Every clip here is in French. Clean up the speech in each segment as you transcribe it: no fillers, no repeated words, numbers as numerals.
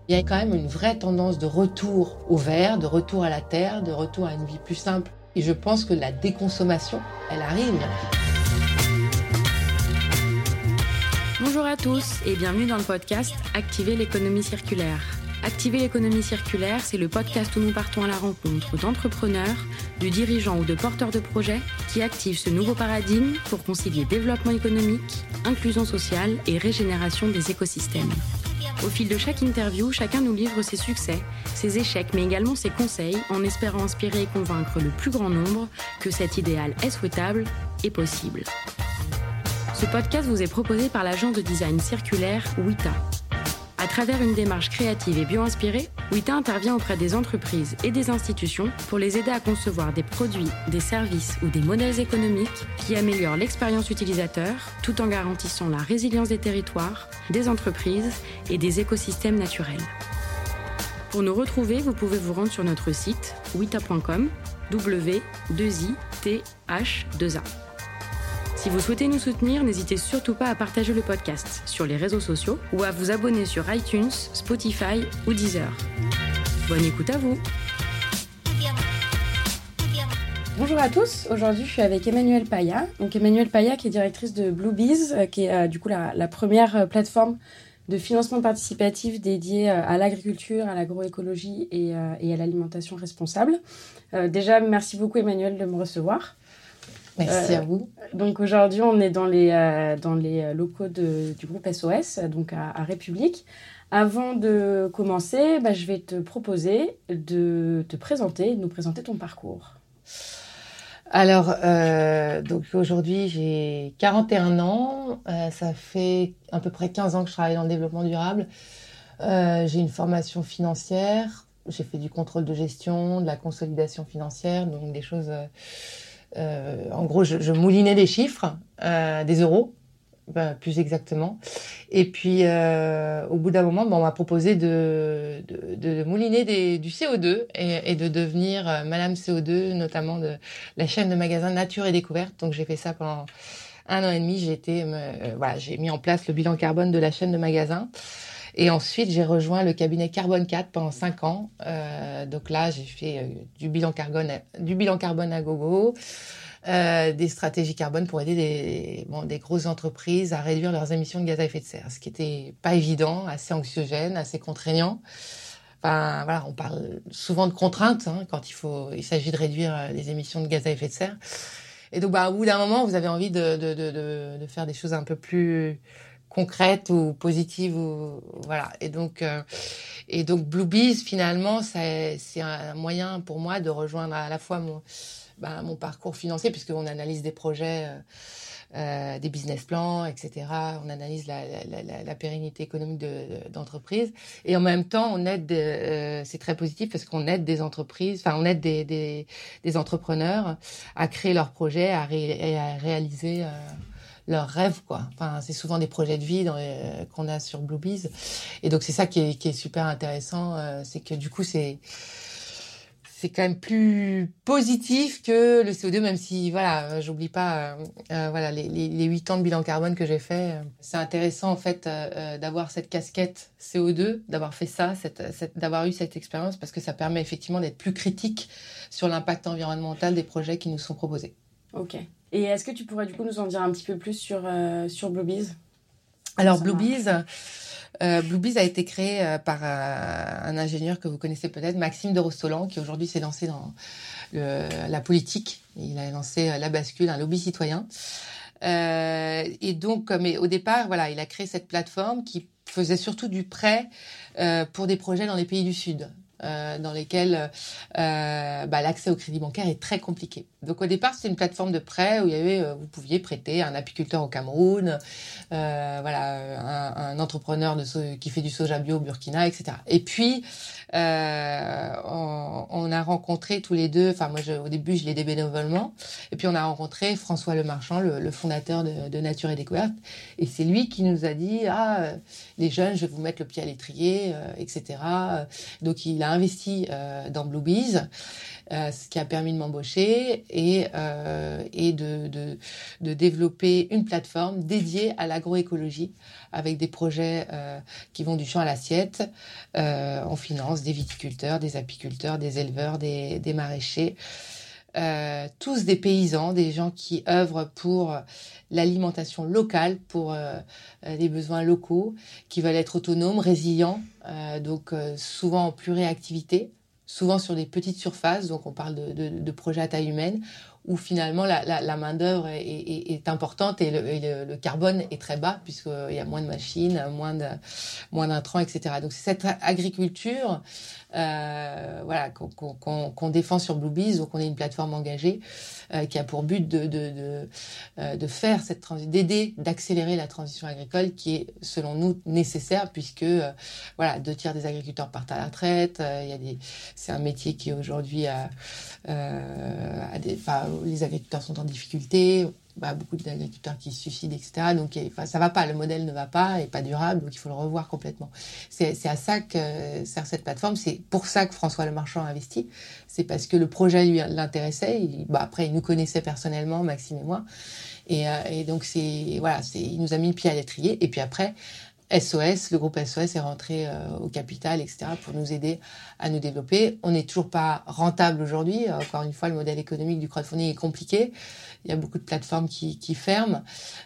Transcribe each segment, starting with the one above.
Il y a quand même une vraie tendance de retour au vert, de retour à la terre, de retour à une vie plus simple. Et je pense que la déconsommation, elle arrive. Bonjour à tous et bienvenue dans le podcast Activer l'économie circulaire. Activer l'économie circulaire, c'est le podcast où nous partons à la rencontre d'entrepreneurs, de dirigeants ou de porteurs de projets qui activent ce nouveau paradigme pour concilier développement économique, inclusion sociale et régénération des écosystèmes. Au fil de chaque interview, chacun nous livre ses succès, ses échecs, mais également ses conseils, en espérant inspirer et convaincre le plus grand nombre que cet idéal est souhaitable et possible. Ce podcast vous est proposé par l'agence de design circulaire Wita. À travers une démarche créative et bio-inspirée, Wita intervient auprès des entreprises et des institutions pour les aider à concevoir des produits, des services ou des modèles économiques qui améliorent l'expérience utilisateur tout en garantissant la résilience des territoires, des entreprises et des écosystèmes naturels. Pour nous retrouver, vous pouvez vous rendre sur notre site wita.com, W2ITH2A. Si vous souhaitez nous soutenir, n'hésitez surtout pas à partager le podcast sur les réseaux sociaux ou à vous abonner sur iTunes, Spotify ou Deezer. Bonne écoute à vous. Bonjour à tous, aujourd'hui je suis avec Emmanuelle Paya. Donc Emmanuelle Paya qui est directrice de Bluebees, qui est du coup la première plateforme de financement participatif dédiée à l'agriculture, à l'agroécologie et à l'alimentation responsable. Déjà, merci beaucoup Emmanuelle de me recevoir. Merci à vous. Donc aujourd'hui, on est dans les locaux du groupe SOS, donc à République. Avant de commencer, je vais te proposer de te présenter, de nous présenter ton parcours. Alors, donc aujourd'hui, j'ai 41 ans. Ça fait à peu près 15 ans que je travaille dans le développement durable. J'ai une formation financière. J'ai fait du contrôle de gestion, de la consolidation financière, donc des choses... en gros, je moulinais des chiffres, des euros, plus exactement. Et puis, au bout d'un moment, on m'a proposé de mouliner du CO2 et de devenir Madame CO2, notamment de la chaîne de magasins Nature et Découverte. Donc, j'ai fait ça pendant 1 an et demi. J'ai mis en place le bilan carbone de la chaîne de magasins. Et ensuite, j'ai rejoint le cabinet Carbone 4 pendant 5 ans. Donc là, j'ai fait du bilan carbone à gogo, des stratégies carbone pour aider des grosses entreprises à réduire leurs émissions de gaz à effet de serre, ce qui était pas évident, assez anxiogène, assez contraignant. Enfin, voilà, on parle souvent de contraintes quand il s'agit de réduire les émissions de gaz à effet de serre. Et donc, au bout d'un moment, vous avez envie de faire des choses un peu plus concrètes ou positives voilà. Et donc Bluebees finalement c'est un moyen pour moi de rejoindre à la fois mon parcours financier, puisqu'on analyse des projets, des business plans, etc. On analyse la pérennité économique d'entreprise, et en même temps on aide c'est très positif parce qu'on aide des entreprises, on aide des entrepreneurs à créer leurs projets, à réaliser leurs rêves, quoi. Enfin, c'est souvent des projets de vie qu'on a sur Bluebees. Et donc, c'est ça qui est super intéressant. C'est que du coup, c'est quand même plus positif que le CO2, même si, voilà, j'oublie pas, les 8 ans de bilan carbone que j'ai fait. C'est intéressant, en fait, d'avoir cette casquette CO2, d'avoir fait ça, d'avoir eu cette expérience, parce que ça permet effectivement d'être plus critique sur l'impact environnemental des projets qui nous sont proposés. Ok. Et est-ce que tu pourrais du coup nous en dire un petit peu plus sur Bluebees ? Alors Bluebees a été créé par un ingénieur que vous connaissez peut-être, Maxime de Rostolan, qui aujourd'hui s'est lancé dans la politique. Il a lancé La Bascule, un lobby citoyen. Et donc, mais au départ, voilà, il a créé cette plateforme qui faisait surtout du prêt pour des projets dans les pays du Sud, dans lesquels l'accès au crédit bancaire est très compliqué. Donc au départ, c'était une plateforme de prêt où vous pouviez prêter à un apiculteur au Cameroun, un entrepreneur qui fait du soja bio au Burkina, etc. Et puis on a rencontré tous les deux, moi au début je l'aidais bénévolement, et puis on a rencontré François Lemarchand, le fondateur de Nature et Découverte, et c'est lui qui nous a dit les jeunes, je vais vous mettre le pied à l'étrier, etc. Donc il a investi dans Bluebees. ce qui a permis de m'embaucher et de développer une plateforme dédiée à l'agroécologie avec des projets qui vont du champ à l'assiette. On finance des viticulteurs, des apiculteurs, des éleveurs, des maraîchers, tous des paysans, des gens qui œuvrent pour l'alimentation locale, pour les besoins locaux, qui veulent être autonomes, résilients, souvent en pluriactivité, souvent sur des petites surfaces, donc on parle de projets à taille humaine, où finalement la main-d'œuvre est importante et le carbone est très bas, puisqu'il y a moins de machines, moins d'intrants, etc. Donc c'est cette agriculture qu'on défend sur Bluebees. Donc on est une plateforme engagée qui a pour but de faire cette transition, d'aider, d'accélérer la transition agricole qui est selon nous nécessaire, puisque 2/3 des agriculteurs partent à la retraite. C'est un métier qui aujourd'hui les agriculteurs sont en difficulté, beaucoup d'agriculteurs qui se suicident, etc. Donc ça va pas, le modèle ne va pas, et pas durable, donc il faut le revoir complètement. C'est à ça que sert cette plateforme, c'est pour ça que François Lemarchand a investi, c'est parce que le projet lui l'intéressait, après il nous connaissait personnellement, Maxime et moi, et donc il nous a mis le pied à l'étrier, et puis après SOS, le groupe SOS est rentré au capital, etc., pour nous aider à nous développer. On n'est toujours pas rentable aujourd'hui. Encore une fois, le modèle économique du crowdfunding est compliqué. Il y a beaucoup de plateformes qui ferment.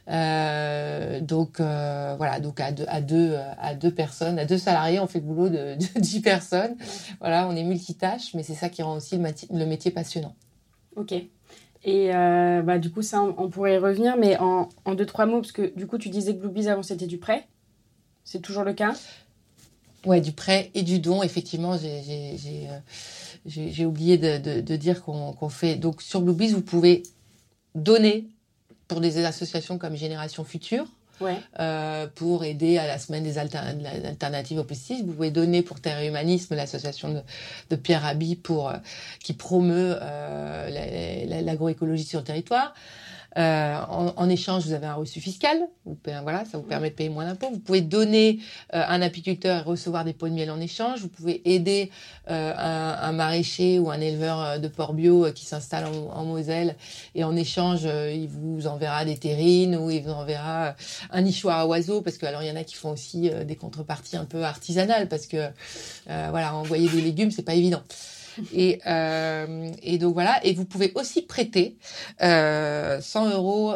Donc à deux personnes, à 2 salariés, on fait le boulot de 10 personnes. Voilà, on est multitâches, mais c'est ça qui rend aussi le métier passionnant. Ok. Et du coup, ça, on pourrait y revenir, mais en 2-3 mots, parce que du coup, tu disais que Bluebees, avant, c'était du prêt. C'est toujours le cas ? Ouais, du prêt et du don. Effectivement, j'ai oublié de dire qu'on fait. Donc, sur Bluebees, vous pouvez donner pour des associations comme Génération Future, pour aider à la semaine des alternatives aux pesticides. Vous pouvez donner pour Terre et Humanisme, l'association de Pierre Rabhi, qui promeut l'agroécologie sur le territoire. En échange, vous avez un reçu fiscal. Ça vous permet de payer moins d'impôts. Vous pouvez donner un apiculteur et recevoir des pots de miel en échange. Vous pouvez aider un maraîcher ou un éleveur de porc bio qui s'installe en Moselle, et en échange, il vous enverra des terrines ou il vous enverra un nichoir à oiseaux, parce que alors il y en a qui font aussi des contreparties un peu artisanales, parce que envoyer des légumes, c'est pas évident. Et donc voilà, et vous pouvez aussi prêter 100 €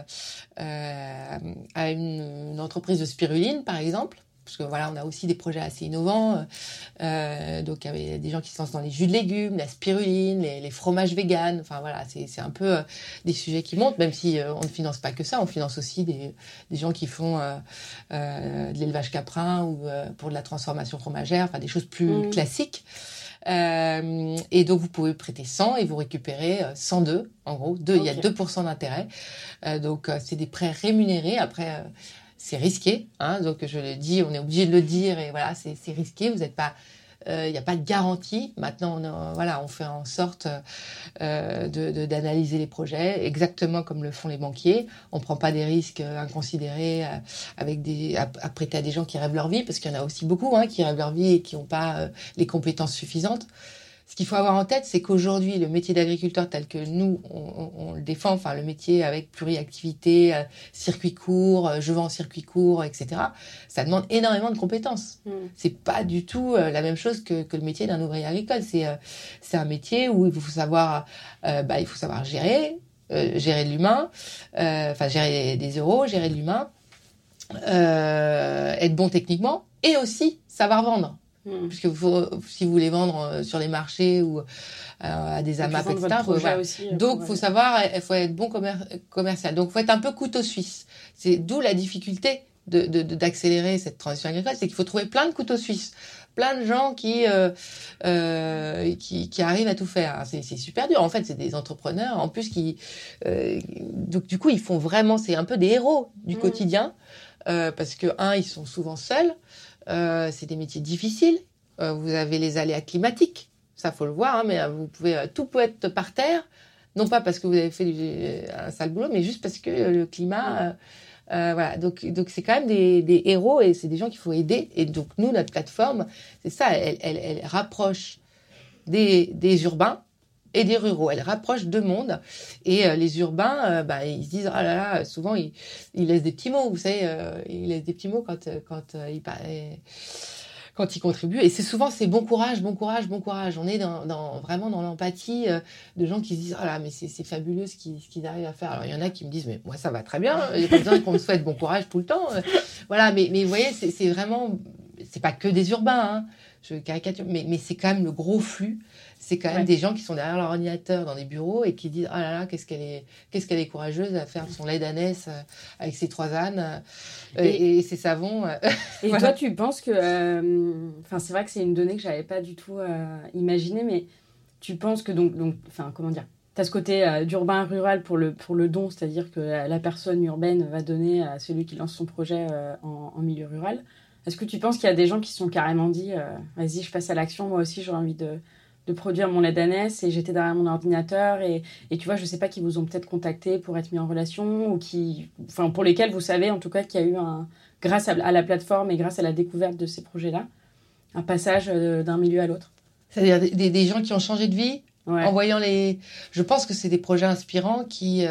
à une entreprise de spiruline, par exemple, parce que on a aussi des projets assez innovants. Donc il y avait des gens qui se lancent dans les jus de légumes, la spiruline, les fromages véganes. C'est un peu des sujets qui montent, même si on ne finance pas que ça, on finance aussi des gens qui font de l'élevage caprin ou pour de la transformation fromagère, des choses plus classiques. Et donc vous pouvez prêter 100 et vous récupérez 102, en gros, il y a 2% d'intérêt. Donc c'est des prêts rémunérés. Après c'est risqué, donc je le dis, on est obligé de le dire, et c'est risqué. Vous n'êtes pas, il n'y a pas de garantie. Maintenant on fait en sorte d'analyser les projets exactement comme le font les banquiers. On prend pas des risques inconsidérés à prêter à des gens qui rêvent leur vie, parce qu'il y en a aussi beaucoup qui rêvent leur vie et qui n'ont pas les compétences suffisantes. Ce qu'il faut avoir en tête, c'est qu'aujourd'hui, le métier d'agriculteur tel que nous, on le défend, le métier avec pluriactivité, circuit court, je vends en circuit court, etc., ça demande énormément de compétences. C'est pas du tout la même chose que le métier d'un ouvrier agricole. C'est un métier où il faut savoir gérer de l'humain, gérer des euros, gérer de l'humain, être bon techniquement, et aussi savoir vendre. Puisque si vous voulez vendre sur les marchés ou à des AMAP, etc. Donc, il faut être bon commercial. Donc, il faut être un peu couteau suisse. C'est d'où la difficulté d'accélérer cette transition agricole, c'est qu'il faut trouver plein de couteaux suisses, plein de gens qui arrivent à tout faire. C'est super dur. En fait, c'est des entrepreneurs, en plus, donc du coup, ils font vraiment, c'est un peu des héros du quotidien, parce que ils sont souvent seuls. C'est des métiers difficiles. Vous avez les aléas climatiques, ça faut le voir, mais tout peut être par terre, non pas parce que vous avez fait un sale boulot, mais juste parce que le climat. Donc c'est quand même des héros, et c'est des gens qu'il faut aider. Et donc nous, notre plateforme, c'est ça, elle rapproche des urbains et des ruraux. Elle rapproche deux mondes. Et les urbains, ils se disent, ah là là, souvent, ils laissent des petits mots, vous savez, ils laissent des petits mots quand ils contribuent. Et c'est bon courage, bon courage, bon courage. On est vraiment dans l'empathie de gens qui se disent, ah là, mais c'est fabuleux ce qu'ils arrivent à faire. Alors, il y en a qui me disent, mais moi, ça va très bien. Il n'y a pas besoin qu'on me souhaite bon courage tout le temps. Voilà, mais vous voyez, c'est vraiment, c'est pas que des urbains, hein. Je caricature, mais c'est quand même le gros flux. C'est quand même des gens qui sont derrière leur ordinateur dans des bureaux et qui disent, ah là là, qu'est-ce qu'elle est courageuse à faire son lait d'ânesse avec ses 3 ânes et ses savons. Et voilà. Toi, tu penses que, c'est vrai que c'est une donnée que j'avais pas du tout imaginée, mais tu penses que comment dire, t'as ce côté d'urbain rural pour le don, c'est-à-dire que la personne urbaine va donner à celui qui lance son projet en milieu rural. Est-ce que tu penses qu'il y a des gens qui se sont carrément dit vas-y, je passe à l'action, moi aussi j'aurais envie de produire mon lait d'ânesse et j'étais derrière mon ordinateur et tu vois, je sais pas, qui vous ont peut-être contacté pour être mis en relation ou pour lesquels vous savez en tout cas qu'il y a eu grâce à la plateforme et grâce à la découverte de ces projets-là, un passage d'un milieu à l'autre. C'est-à-dire des gens qui ont changé de vie en voyant Je pense que c'est des projets inspirants qui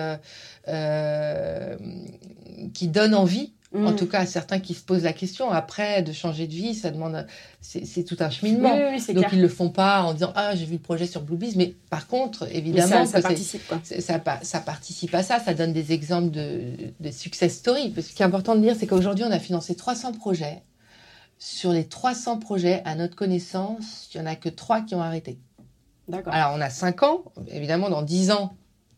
donnent envie. En tout cas, à certains qui se posent la question. Après, de changer de vie, ça demande... C'est tout un cheminement. Oui, c'est donc, clair. ils ne le font pas en disant « Ah, j'ai vu le projet sur Bluebees ». Mais par contre, évidemment... ça participe, quoi. Ça participe à ça. Ça donne des exemples de success stories. Parce que ce qui est important de dire, c'est qu'aujourd'hui, on a financé 300 projets. Sur les 300 projets, à notre connaissance, il n'y en a que 3 qui ont arrêté. D'accord. Alors, on a 5 ans. Évidemment, dans 10 ans...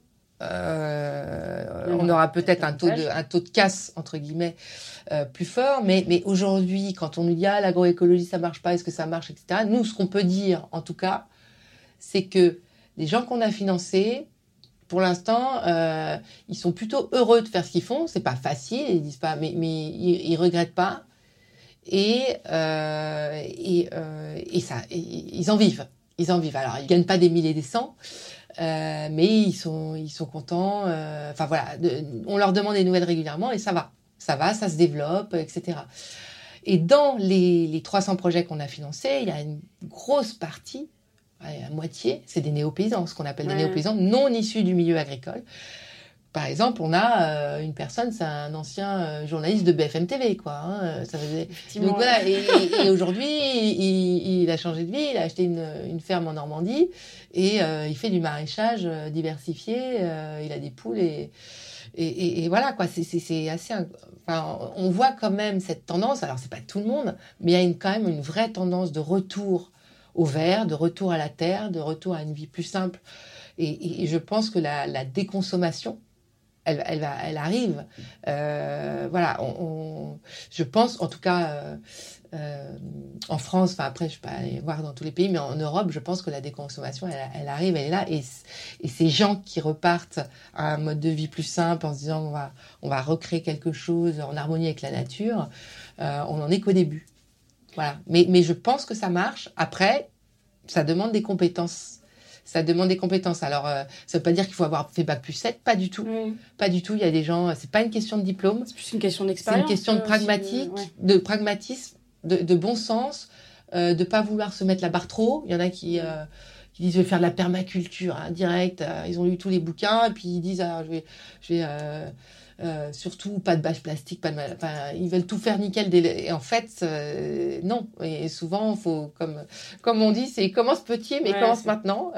on aura peut-être un taux de casse entre guillemets plus fort, mais aujourd'hui, quand on nous dit l'agroécologie ça marche pas, est-ce que ça marche, etc. Nous, ce qu'on peut dire en tout cas, c'est que les gens qu'on a financés, pour l'instant, ils sont plutôt heureux de faire ce qu'ils font. C'est pas facile, ils disent pas, mais ils regrettent pas, et ça, ils en vivent. Ils en vivent. Alors, ils gagnent pas des milliers et des cents. Mais ils sont contents. On leur demande des nouvelles régulièrement et ça va, ça se développe, etc. Et dans les 300 projets qu'on a financés, il y a une grosse partie, la moitié, c'est des néo-paysans, ce qu'on appelle des néo-paysans non issus du milieu agricole. Par exemple, on a une personne, c'est un ancien journaliste de BFM TV, quoi. Hein, ça faisait... Donc voilà, et aujourd'hui, il a changé de vie, il a acheté une ferme en Normandie et il fait du maraîchage diversifié. Il a des poules et voilà, quoi. C'est assez. Enfin, on voit quand même cette tendance. Alors, c'est pas tout le monde, mais il y a quand même une vraie tendance de retour au vert, de retour à la terre, de retour à une vie plus simple. Et je pense que la déconsommation, elle arrive. Voilà, je pense, en tout cas, en France, enfin après, je ne vais pas aller voir dans tous les pays, mais en Europe, je pense que la déconsommation, elle arrive, elle est là. Et ces gens qui repartent à un mode de vie plus simple en se disant on va recréer quelque chose en harmonie avec la nature, on n'en est qu'au début. Voilà. Mais je pense que ça marche. Après, ça demande des compétences. Alors, ça veut pas dire qu'il faut avoir fait Bac+7, pas du tout. Pas du tout. Il y a des gens, c'est pas une question de diplôme. C'est plus une question d'expérience. C'est une question de de pragmatisme, de bon sens, de pas vouloir se mettre la barre trop. Il y en a qui disent je vais faire de la permaculture direct. Ils ont lu tous les bouquins et puis ils disent je vais surtout pas de bâche plastique, ils veulent tout faire nickel. Et en fait, non. Et souvent, faut comme on dit, c'est commence petit, mais commence maintenant.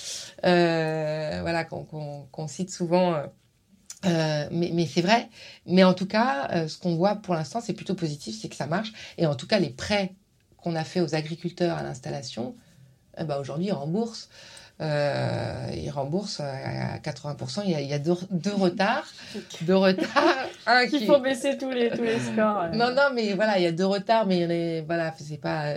Voilà, qu'on cite souvent. Mais c'est vrai. Mais en tout cas, ce qu'on voit pour l'instant, c'est plutôt positif, c'est que ça marche. Et en tout cas, les prêts qu'on a fait aux agriculteurs à l'installation, aujourd'hui, ils remboursent. Ils remboursent à 80%. Il y a deux retards. Il faut baisser tous les scores. Non, mais voilà, il y a 2 retards, mais voilà, c'est pas...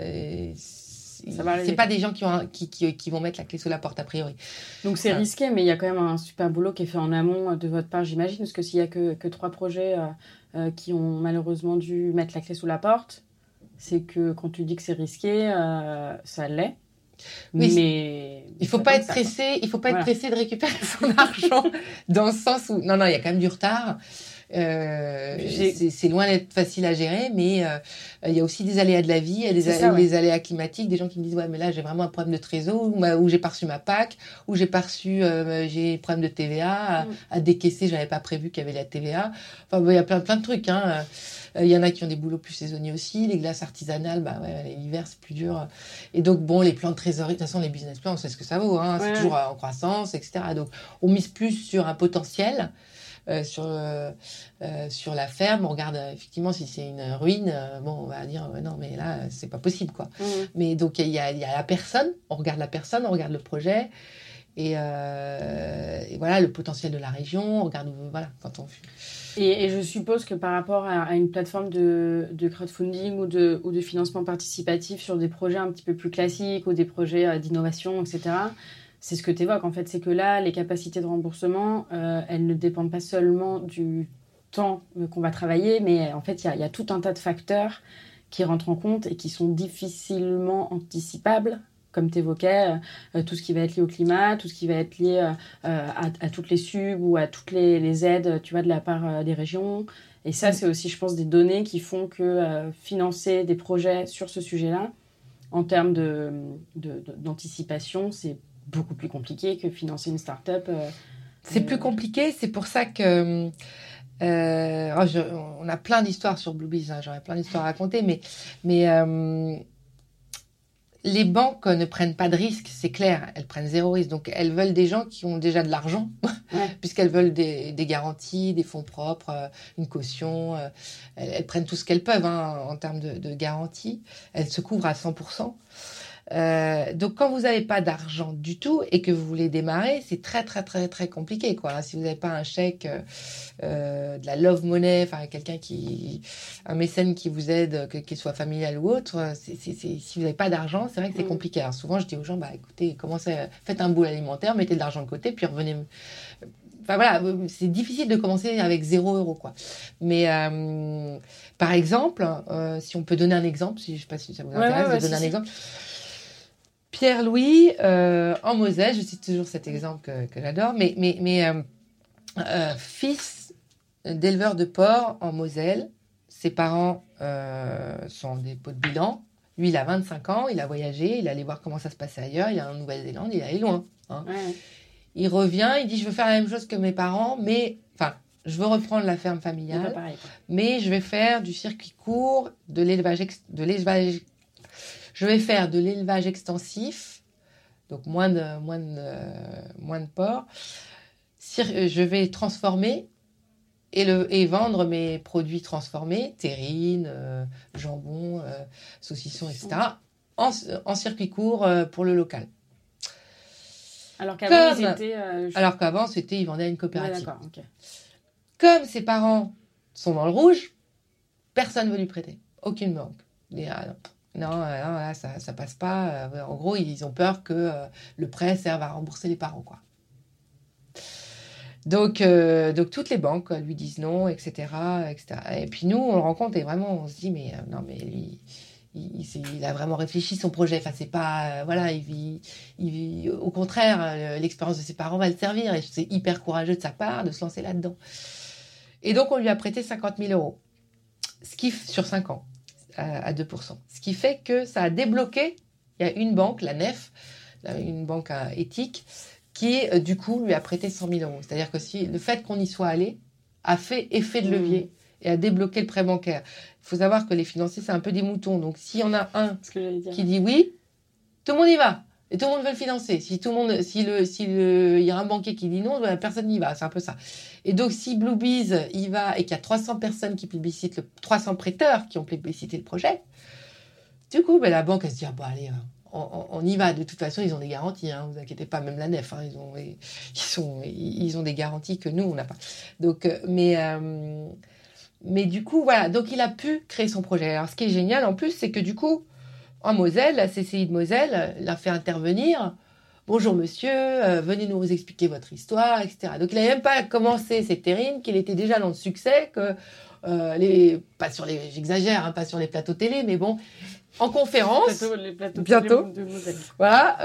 c'est pas des gens qui vont mettre la clé sous la porte, a priori. Donc c'est risqué, mais il y a quand même un super boulot qui est fait en amont de votre part, j'imagine, parce que s'il y a que 3 projets qui ont malheureusement dû mettre la clé sous la porte, c'est que quand tu dis que c'est risqué, ça l'est. Oui, mais il faut pas être pressé. Il faut pas être pressé de récupérer son argent, dans le sens où non, il y a quand même du retard. c'est loin d'être facile à gérer, mais il y a aussi des aléas de la vie, il y a des aléas climatiques, des gens qui me disent ouais mais là j'ai vraiment un problème de trésor, ou j'ai pas reçu ma PAC, ou j'ai pas reçu, j'ai un problème de TVA à décaisser, j'avais pas prévu qu'il y avait la TVA. Enfin il y a plein de trucs. Il y en a qui ont des boulots plus saisonniers aussi, les glaces artisanales, l'hiver c'est plus dur. Et donc bon, les plans de trésorerie, de toute façon les business plans, on sait ce que ça vaut, c'est toujours en croissance, etc. Donc on mise plus sur un potentiel. Sur la ferme, on regarde effectivement si c'est une ruine, on va dire non mais là c'est pas possible quoi. Mais donc il y a la personne, on regarde la personne, on regarde le projet et voilà le potentiel de la région, on regarde quand on et je suppose que par rapport à une plateforme de crowdfunding ou de financement participatif sur des projets un petit peu plus classiques ou des projets d'innovation, etc., c'est ce que tu évoques, en fait. C'est que là, les capacités de remboursement, elles ne dépendent pas seulement du temps qu'on va travailler, mais en fait, il y a tout un tas de facteurs qui rentrent en compte et qui sont difficilement anticipables, comme tu évoquais, tout ce qui va être lié au climat, tout ce qui va être lié à toutes les subs ou à toutes les aides, tu vois, de la part des régions. Et ça, c'est aussi, je pense, des données qui font que financer des projets sur ce sujet-là, en termes d'anticipation, c'est beaucoup plus compliqué que financer une start-up. C'est plus compliqué, c'est pour ça que on a plein d'histoires sur Bluebees, j'aurais plein d'histoires à raconter, mais les banques ne prennent pas de risques, c'est clair, elles prennent zéro risque, donc elles veulent des gens qui ont déjà de l'argent, puisqu'elles veulent des garanties, des fonds propres, une caution, elles prennent tout ce qu'elles peuvent en termes de garanties, elles se couvrent à 100%. Donc quand vous n'avez pas d'argent du tout et que vous voulez démarrer, c'est très très très très compliqué quoi. Si vous n'avez pas un chèque, de la love money, enfin un mécène qui vous aide, qu'il soit familial ou autre, si vous n'avez pas d'argent, c'est vrai que c'est compliqué. Alors souvent je dis aux gens écoutez, faites un bowl alimentaire, mettez de l'argent de côté, puis revenez. Enfin voilà, c'est difficile de commencer avec 0 € quoi. Mais par exemple, si on peut donner un exemple, je ne sais pas si ça vous intéresse de donner un exemple. Pierre-Louis, en Moselle, je cite toujours cet exemple que j'adore, mais fils d'éleveur de porc en Moselle, ses parents sont des pots de bilan, lui il a 25 ans, il a voyagé, il est allé voir comment ça se passait ailleurs, il est en Nouvelle-Zélande, il est allé loin. Il revient, il dit je veux faire la même chose que mes parents, mais je veux reprendre la ferme familiale, mais je vais faire du circuit court, de l'élevage je vais faire de l'élevage extensif, donc moins de porc. Je vais transformer et vendre mes produits transformés, terrine, jambon, saucisson, etc., en circuit court pour le local. Alors qu'avant, ils vendaient à une coopérative. Ouais, d'accord, okay. Comme ses parents sont dans le rouge, personne ne veut lui prêter. Aucune banque. Non, là, ça passe pas. En gros, ils ont peur que le prêt serve à rembourser les parents, quoi. Donc toutes les banques lui disent non, etc., etc. Et puis nous, on le rencontre et vraiment, on se dit, mais non, mais lui, il a vraiment réfléchi son projet. Enfin, c'est pas, il vit, au contraire, l'expérience de ses parents va le servir et c'est hyper courageux de sa part de se lancer là-dedans. Et donc, on lui a prêté 50 000 € sur 5 ans. À 2%. Ce qui fait que ça a débloqué, il y a une banque, la NEF, une banque éthique, qui du coup lui a prêté 100 000 €. C'est-à-dire que le fait qu'on y soit allé a fait effet de levier et a débloqué le prêt bancaire. Il faut savoir que les financiers, c'est un peu des moutons. Donc s'il y en a un qui dit oui, tout le monde y va. Et tout le monde veut le financer. Il y a un banquier qui dit non, personne n'y va. C'est un peu ça. Et donc, si Bluebees y va et qu'il y a 300 personnes qui plébiscitent 300 prêteurs qui ont plébiscité le projet, du coup, la banque, elle se dit, allez, on y va. De toute façon, ils ont des garanties, vous inquiétez pas, même la NEF, ils ont des garanties que nous, on n'a pas. Donc, mais du coup, voilà. Donc, il a pu créer son projet. Alors, ce qui est génial, en plus, c'est que du coup, en Moselle, la CCI de Moselle l'a fait intervenir. Bonjour monsieur, venez nous expliquer votre histoire, etc. Donc il n'avait même pas commencé cette terrine, qu'il était déjà dans le succès, que j'exagère, pas sur les plateaux télé, mais bon, en conférence, les plateaux bientôt, de Moselle.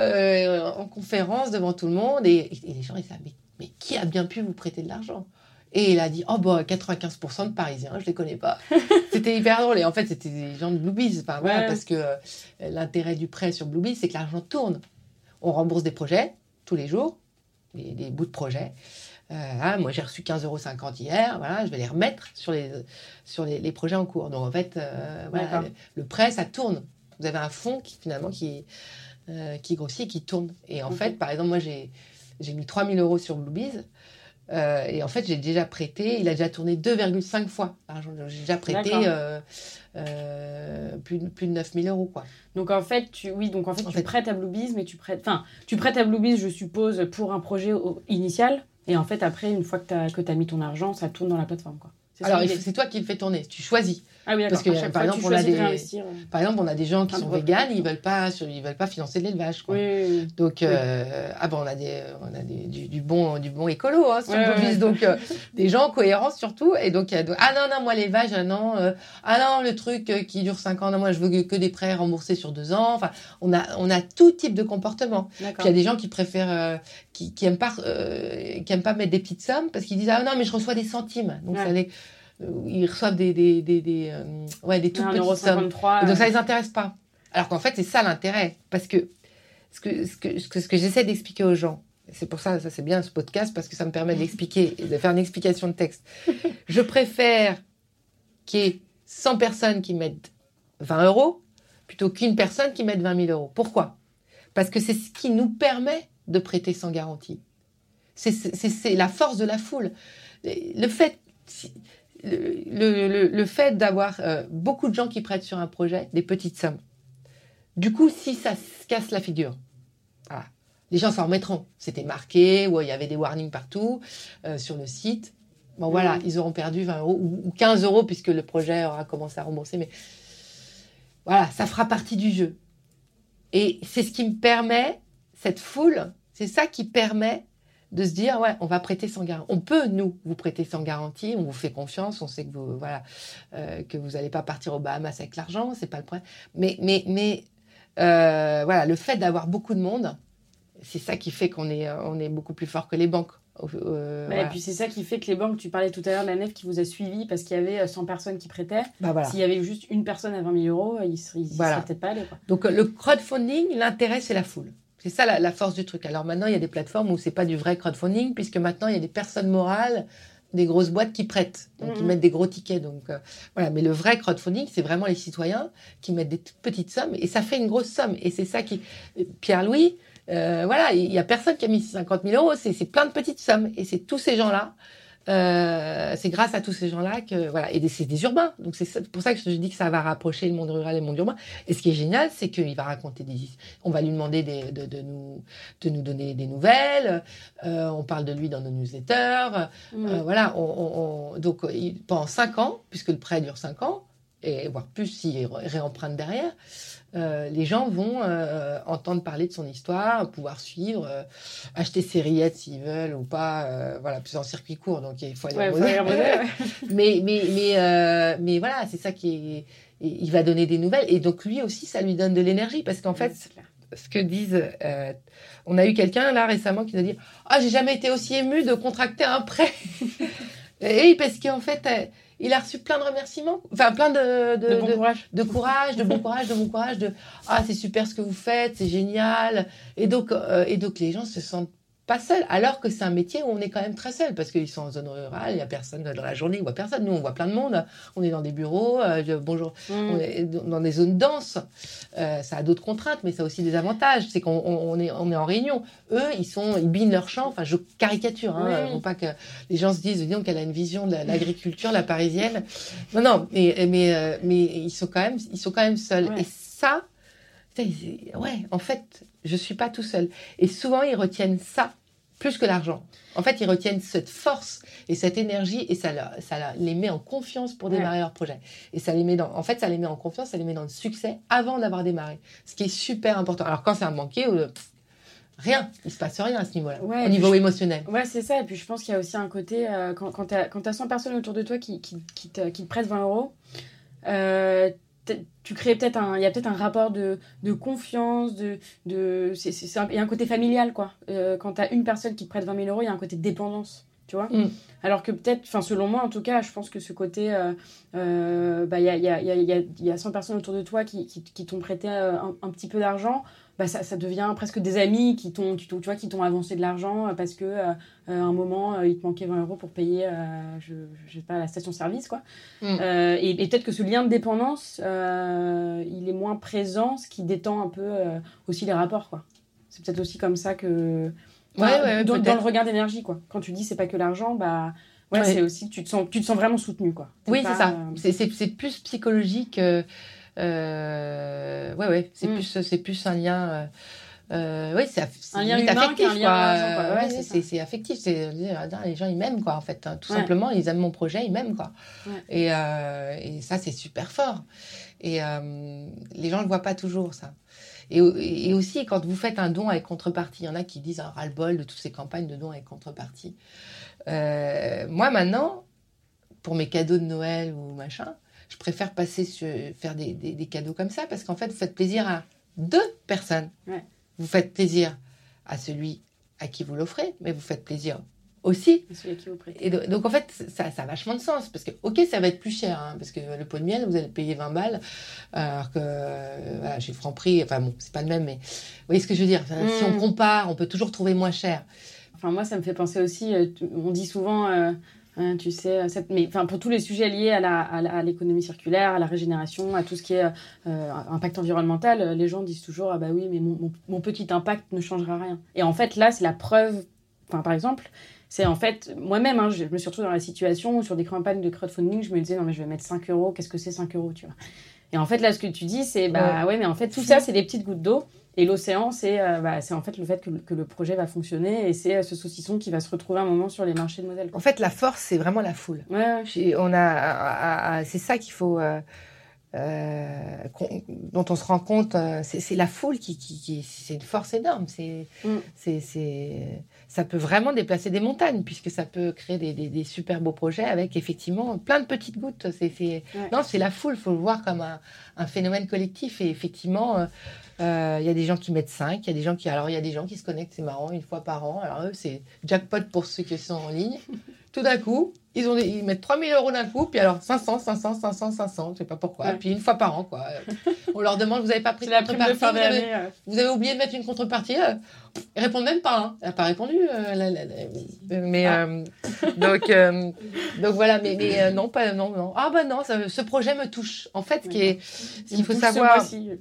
Voilà, en conférence devant tout le monde, et les gens ils disaient mais qui a bien pu vous prêter de l'argent ? Et il a dit, 95% de Parisiens, je les connais pas. C'était hyper drôle. Et en fait, c'était des gens de Bluebees. Enfin, voilà, parce que l'intérêt du prêt sur Bluebees, c'est que l'argent tourne. On rembourse des projets tous les jours, des bouts de projets. Moi, j'ai reçu 15,50 € hier. Voilà, je vais les remettre sur les projets en cours. Donc, en fait, voilà, le prêt, ça tourne. Vous avez un fonds qui grossit et qui tourne. Et en fait, par exemple, moi, j'ai mis 3 000 € sur Bluebees. Et en fait, j'ai déjà prêté. Il a déjà tourné 2,5 fois l'argent. J'ai déjà prêté plus de 9 000 € quoi. Donc en fait, tu prêtes à Bluebees, mais tu prêtes à Bluebees, je suppose, pour un projet initial. Et en fait, après, une fois que tu as mis ton argent, ça tourne dans la plateforme, quoi. Alors, c'est toi qui le fais tourner. Tu choisis. Ah oui, d'accord. Parce que, par exemple, on a des gens qui sont véganes, ils veulent pas financer de l'élevage, quoi. Oui. Donc, on a du bon écolo, sur Bluebees. Donc, des gens cohérents surtout. Et donc, non, moi, l'élevage, non, le truc qui dure 5 ans, non, moi, je veux que des prêts remboursés sur 2 ans. Enfin, on a tout type de comportement. D'accord. Puis, il y a des gens qui préfèrent, qui aiment pas mettre des petites sommes parce qu'ils disent, non, mais je reçois des centimes. Donc, ils reçoivent des toutes petites sommes. Et donc ça les intéresse pas. Alors qu'en fait c'est ça l'intérêt, parce que ce que j'essaie d'expliquer aux gens, c'est pour ça c'est bien ce podcast parce que ça me permet d'expliquer et de faire une explication de texte. Je préfère qu'il y ait 100 personnes qui mettent 20 € plutôt qu'une personne qui mette 20 000 €. Pourquoi ? Parce que c'est ce qui nous permet de prêter sans garantie. C'est la force de la foule. Le fait d'avoir beaucoup de gens qui prêtent sur un projet, des petites sommes. Du coup, si ça se casse la figure, voilà, les gens s'en remettront. C'était marqué, il y avait des warnings partout sur le site. Bon, voilà, ils auront perdu 20 € ou 15 € puisque le projet aura commencé à rembourser. Mais voilà, ça fera partie du jeu. Et c'est ce qui me permet, cette foule, c'est ça qui permet de se dire, on va prêter sans garantie. On peut, nous, vous prêter sans garantie, on vous fait confiance, on sait que vous, que vous n'allez pas partir aux Bahamas avec l'argent, c'est pas le problème. Mais le fait d'avoir beaucoup de monde, c'est ça qui fait qu'on est beaucoup plus fort que les banques. Et puis c'est ça qui fait que les banques, tu parlais tout à l'heure de la NEF qui vous a suivi parce qu'il y avait 100 personnes qui prêtaient. S'il y avait juste une personne à 20 000 €, ils ne seraient peut-être pas allés, quoi. Donc le crowdfunding, l'intérêt, c'est la foule. C'est ça la force du truc. Alors maintenant, il y a des plateformes où c'est pas du vrai crowdfunding, puisque maintenant, il y a des personnes morales, des grosses boîtes qui prêtent, donc qui mettent des gros tickets. Donc voilà. Mais le vrai crowdfunding, c'est vraiment les citoyens qui mettent des petites sommes, et ça fait une grosse somme. Et c'est ça qui... Pierre-Louis, il y a personne qui a mis 50 000 €, c'est plein de petites sommes. Et c'est tous ces gens-là, c'est grâce à tous ces gens-là que... Voilà. Et c'est des urbains. Donc c'est pour ça que je dis que ça va rapprocher le monde rural et le monde urbain. Et ce qui est génial, c'est qu'il va raconter on va lui demander de nous donner des nouvelles. On parle de lui dans nos newsletters. Donc pendant 5 ans, puisque le prêt dure 5 ans, et voire plus s'il réemprunte derrière, les gens vont entendre parler de son histoire, pouvoir suivre, acheter ses rillettes s'ils veulent ou pas, plus en circuit court, donc il faut aller mais voilà, c'est ça il va donner des nouvelles, et donc lui aussi ça lui donne de l'énergie, parce qu'en fait ce que disent on a eu quelqu'un là récemment qui nous a dit j'ai jamais été aussi ému de contracter un prêt. Et parce qu'en fait il a reçu plein de remerciements, enfin plein de bon courage, c'est super ce que vous faites, c'est génial. Et donc les gens se sentent pas seuls, alors que c'est un métier où on est quand même très seul, parce qu'ils sont en zone rurale, il y a personne dans la journée, on voit personne. Nous, on voit plein de monde, on est dans des bureaux, bonjour, on est dans des zones denses. Ça a d'autres contraintes, mais ça a aussi des avantages. C'est qu'on est en réunion. Eux, ils binent leur champ. Enfin, je caricature, faut pas que les gens se disent, dis donc, qu'elle a une vision de l'agriculture, la parisienne. Non, mais ils sont quand même seuls. Ouais. Et ça, en fait, je suis pas tout seul. Et souvent, ils retiennent ça plus que l'argent. En fait, ils retiennent cette force et cette énergie, et ça les met en confiance pour démarrer leur projet. Et ça les met ça les met en confiance, ça les met dans le succès avant d'avoir démarré. Ce qui est super important. Alors, quand c'est un banquier, rien, il se passe rien à ce niveau-là, au niveau émotionnel. Ouais, c'est ça. Et puis, je pense qu'il y a aussi un côté, quand t'as 100 personnes autour de toi qui te prêtent 20 €, tu crées peut-être il y a peut-être un rapport de confiance, il y a un côté familial, quoi. Quand tu as une personne qui te prête 20 000 €, il y a un côté de dépendance. tu vois. Alors que peut-être, enfin selon moi en tout cas, je pense que ce côté, il y a 100 personnes autour de toi qui t'ont prêté un petit peu d'argent, ça devient presque des amis qui t'ont avancé de l'argent parce que un moment il te manquait 20 € pour payer, je sais pas, la station-service quoi. Et peut-être que ce lien de dépendance, il est moins présent, ce qui détend un peu aussi les rapports quoi. C'est peut-être aussi comme ça que dans le regain d'énergie quoi. Quand tu dis c'est pas que l'argent, c'est aussi tu te sens vraiment soutenu quoi. C'est ça. C'est plus psychologique. C'est plus un lien. C'est un lien humain affectif, qu'un lien d'argent, quoi. C'est affectif. Les gens ils m'aiment quoi en fait. Tout simplement ils aiment mon projet, ils m'aiment quoi. Et ça c'est super fort. Et les gens le voient pas toujours ça. Et aussi, quand vous faites un don avec contrepartie, il y en a qui disent un ras-le-bol de toutes ces campagnes de dons avec contrepartie. Moi, maintenant, pour mes cadeaux de Noël ou machin, je préfère faire des cadeaux comme ça parce qu'en fait, vous faites plaisir à 2 personnes. Ouais. Vous faites plaisir à celui à qui vous l'offrez, mais vous faites plaisir aussi. Et donc en fait, ça a vachement de sens parce que, ok, ça va être plus cher, hein, parce que le pot de miel, vous allez payer 20 balles, alors que chez Franprix, enfin bon, c'est pas le même, mais vous voyez ce que je veux dire. Si on compare, on peut toujours trouver moins cher. Enfin, moi, ça me fait penser aussi, on dit souvent, tu sais, pour tous les sujets liés à l'économie circulaire, à la régénération, à tout ce qui est impact environnemental, les gens disent toujours, ah bah oui, mais mon petit impact ne changera rien. Et en fait, là, c'est la preuve, par exemple, c'est en fait, moi-même, je me suis retrouvée dans la situation où sur des campagnes de crowdfunding, je me disais, non, mais je vais mettre 5 €, qu'est-ce que c'est 5 €, tu vois. Et en fait, là, ce que tu dis, c'est, mais en fait, tout ça, c'est des petites gouttes d'eau. Et l'océan, c'est en fait le fait que le projet va fonctionner et c'est ce saucisson qui va se retrouver un moment sur les marchés de Moselle. En fait, la force, c'est vraiment la foule. Ouais. C'est ça qu'il faut... dont on se rend compte, c'est la foule qui c'est une force énorme. Ça peut vraiment déplacer des montagnes puisque ça peut créer des super beaux projets avec effectivement plein de petites gouttes. Non, c'est la foule. Il faut le voir comme un phénomène collectif et effectivement, il y a des gens qui mettent 5, il y a des gens qui se connectent, c'est marrant, une fois par an. Alors eux, c'est jackpot pour ceux qui sont en ligne. Tout d'un coup, ils mettent 3 000 € d'un coup, puis alors 500, je sais pas pourquoi, puis une fois par an, quoi. On leur demande, vous avez pas pris de contrepartie, vous avez oublié de mettre une contrepartie, ils répondent même pas, hein. Elle a pas répondu, donc voilà, mais non. Ah bah non, ce projet me touche. En fait, ce qu'il faut savoir,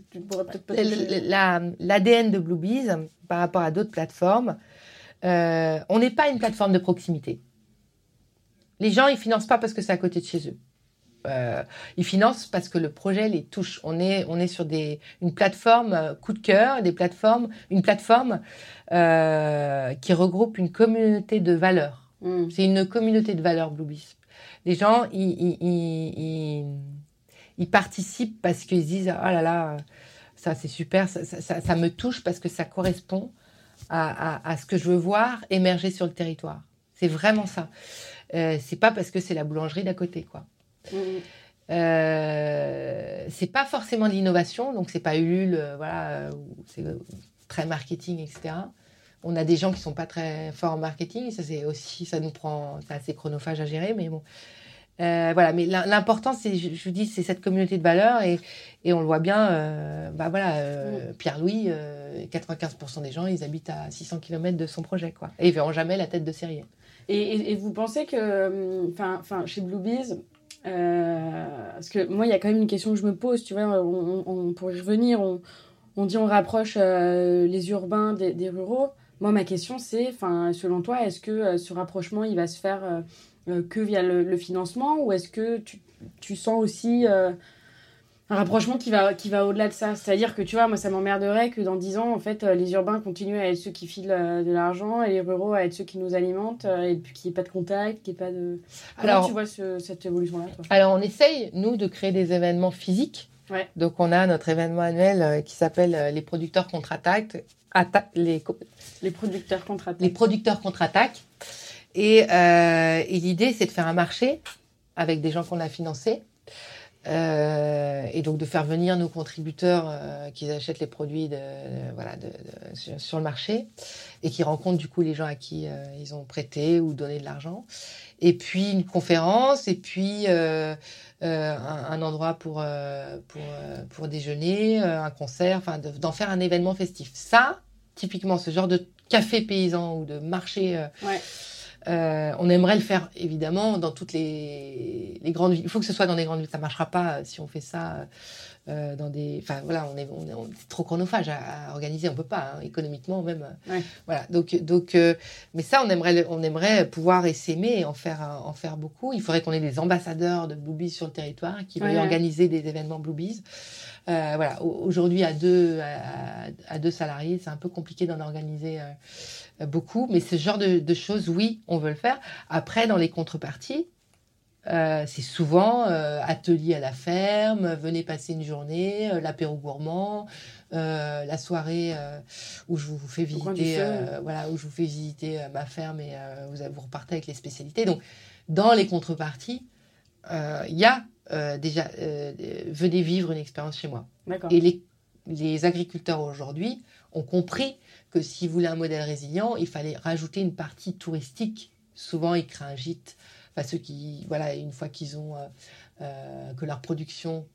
l'ADN de Bluebees par rapport à d'autres plateformes, on n'est pas une plateforme de proximité. Les gens, ils financent pas parce que c'est à côté de chez eux. Ils financent parce que le projet les touche. On est sur une plateforme coup de cœur, une plateforme qui regroupe une communauté de valeurs. C'est une communauté de valeurs, Bluebees. Les gens, ils participent parce qu'ils se disent « Oh là là, ça c'est super, ça me touche parce que ça correspond à ce que je veux voir émerger sur le territoire. » C'est vraiment ça. C'est pas parce que c'est la boulangerie d'à côté, quoi. C'est pas forcément de l'innovation, donc c'est pas Ulule, c'est très marketing, etc. On a des gens qui sont pas très forts en marketing, c'est assez chronophage à gérer, mais bon. Mais l'important, je vous dis, c'est cette communauté de valeurs et on le voit bien. Pierre-Louis, 95% des gens, ils habitent à 600 km de son projet, quoi. Et ils verront jamais la tête de Cérier. Et vous pensez que, chez Bluebees, parce que moi, il y a quand même une question que je me pose, tu vois, pour y revenir, on dit on rapproche les urbains des ruraux. Moi, ma question, c'est, selon toi, est-ce que ce rapprochement, il va se faire que via le financement ou est-ce que tu sens aussi un rapprochement qui va au-delà de ça? C'est-à-dire que, tu vois, moi, ça m'emmerderait que dans 10 ans, en fait, les urbains continuent à être ceux qui filent de l'argent et les ruraux à être ceux qui nous alimentent et puis qu'il n'y ait pas de contact, qu'il n'y ait pas de... Comment tu vois cette évolution-là, toi? Alors, on essaye, nous, de créer des événements physiques. Ouais. Donc, on a notre événement annuel qui s'appelle les producteurs contre-attaque. Les producteurs contre-attaque. Les producteurs contre-attaque. Et l'idée, c'est de faire un marché avec des gens qu'on a financés. Et donc de faire venir nos contributeurs qui achètent les produits sur le marché et qui rencontrent du coup les gens à qui ils ont prêté ou donné de l'argent. Et puis une conférence, et puis un endroit pour déjeuner, un concert, enfin d'en faire un événement festif. Ça, typiquement, ce genre de café paysan ou de marché, on aimerait le faire évidemment dans toutes les grandes villes. Il faut que ce soit dans des grandes villes. Ça marchera pas si on fait ça dans des. Enfin voilà, on est trop chronophage à organiser. On peut pas économiquement même. Voilà. Donc, mais ça, on aimerait pouvoir essaimer et en faire beaucoup. Il faudrait qu'on ait des ambassadeurs de Bluebees sur le territoire qui veuillent organiser des événements Bluebees. Voilà. Aujourd'hui, à deux salariés, c'est un peu compliqué d'en organiser beaucoup, mais ce genre de choses, oui, on veut le faire. Après, dans les contreparties, c'est souvent atelier à la ferme, venez passer une journée, l'apéro gourmand, la soirée où je vous fais visiter, où je vous fais visiter ma ferme et vous repartez avec les spécialités. Donc, dans les contreparties, il y a déjà venez vivre une expérience chez moi. D'accord. Et les agriculteurs aujourd'hui ont compris que s'ils voulaient un modèle résilient, il fallait rajouter une partie touristique. Souvent, ils créent un gîte. Enfin, ceux qui, une fois qu'ils ont que leur production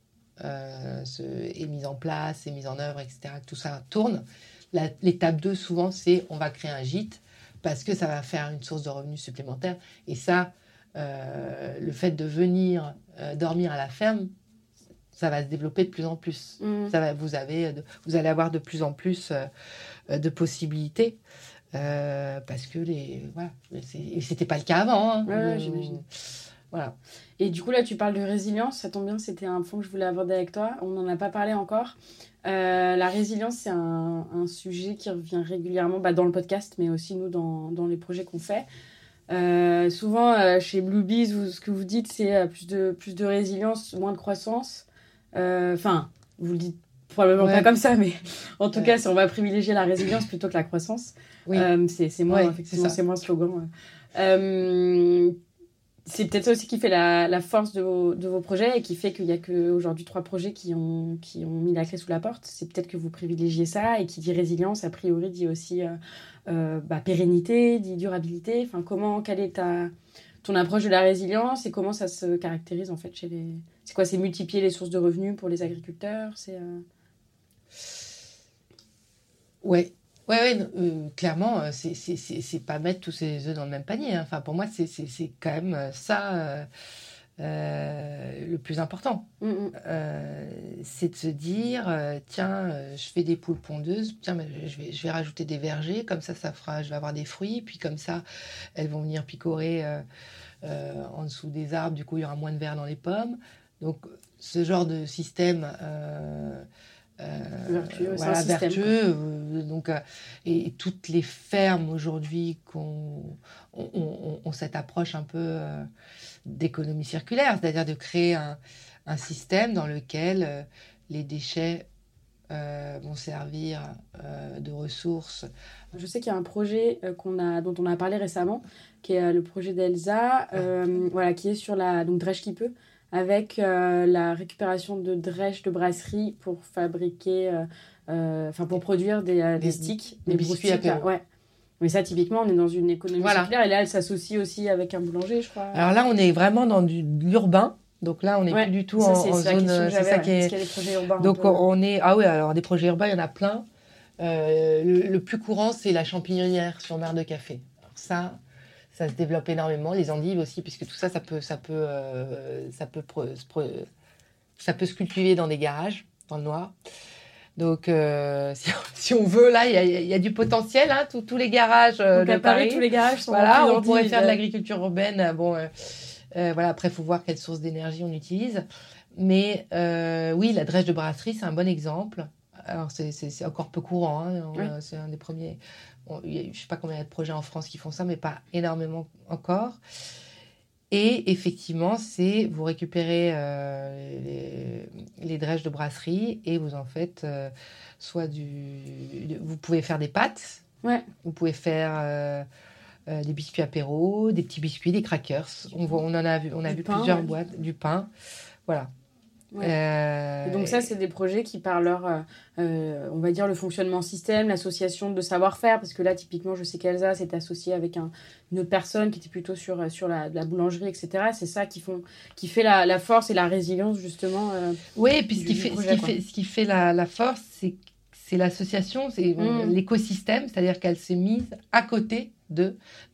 est mise en place, est mise en œuvre, etc., que tout ça tourne, l'étape 2, souvent, c'est on va créer un gîte parce que ça va faire une source de revenus supplémentaire. Et ça, le fait de venir dormir à la ferme, ça va se développer de plus en plus. Vous allez avoir de plus en plus de possibilités. Parce que c'était pas le cas avant. J'imagine. Voilà. Et du coup, là, tu parles de résilience. Ça tombe bien, c'était un point que je voulais aborder avec toi. On n'en a pas parlé encore. La résilience, c'est un sujet qui revient régulièrement dans le podcast, mais aussi nous dans les projets qu'on fait. Souvent, chez Bluebees, ce que vous dites, c'est plus de résilience, moins de croissance. Enfin, vous le dites probablement pas comme ça, mais en tout cas, si on va privilégier la résilience plutôt que la croissance, c'est moins, effectivement, c'est moins slogan. C'est peut-être ça aussi qui fait la force de vos projets et qui fait qu'il y a qu'aujourd'hui 3 projets qui ont mis la clé sous la porte. C'est peut-être que vous privilégiez ça, et qui dit résilience, a priori, dit aussi pérennité, dit durabilité. Enfin, quelle est ton approche de la résilience et comment ça se caractérise en fait chez les... C'est quoi? C'est multiplier les sources de revenus pour les agriculteurs? Ouais, clairement, c'est pas mettre tous ses œufs dans le même panier. Enfin, pour moi, c'est quand même ça le plus important. C'est de se dire, je fais des poules pondeuses, je vais rajouter des vergers, comme ça je vais avoir des fruits, puis comme ça, elles vont venir picorer en dessous des arbres, du coup, il y aura moins de vers dans les pommes. Donc, ce genre de système... vertueux. Et toutes les fermes aujourd'hui ont cette approche un peu d'économie circulaire, c'est-à-dire de créer un système dans lequel les déchets vont servir de ressources. Je sais qu'il y a un projet dont on a parlé récemment, qui est le projet d'Elsa, qui est sur la drèche qui peut, avec la récupération de drèches de brasserie pour fabriquer, pour produire des sticks, des biscuits apéro. Ouais. Mais ça, typiquement, on est dans une économie circulaire, et là, elle s'associe aussi avec un boulanger, je crois. Alors là, on est vraiment dans de l'urbain. Donc là, on n'est plus du tout en zone... C'est ça qui est... Est-ce qu'il y a des projets urbains? Donc on est... Ah oui, alors des projets urbains, il y en a plein. Le plus courant, c'est la champignonnière sur mer de café. Alors ça se développe énormément. Les endives aussi, puisque tout ça peut se cultiver dans des garages, dans le noir. Donc, si on veut, là, il y a du potentiel, hein, tous les garages de Paris. Tous les garages sont on pourrait faire de l'agriculture urbaine. Après, il faut voir quelle source d'énergie on utilise. Mais oui, la drèche de brasserie, c'est un bon exemple. Alors, c'est encore peu courant. Hein, c'est un des premiers. Je ne sais pas combien il y a de projets en France qui font ça, mais pas énormément encore. Et effectivement, vous récupérez les drèches de brasserie et vous en faites vous pouvez faire des pâtes, vous pouvez faire des biscuits apéro, des petits biscuits, des crackers. On a vu plusieurs boîtes, du pain, voilà. Ouais. Et donc ça, c'est des projets qui par leur, on va dire, le fonctionnement système, l'association de savoir-faire, parce que là, typiquement, je sais qu'Elsa s'est associée avec une autre personne qui était plutôt sur la boulangerie, etc. C'est ça qui fait la force et la résilience, justement. Oui, et puis ce qui fait la force, c'est l'association, c'est l'écosystème, c'est-à-dire qu'elle s'est mise à côté de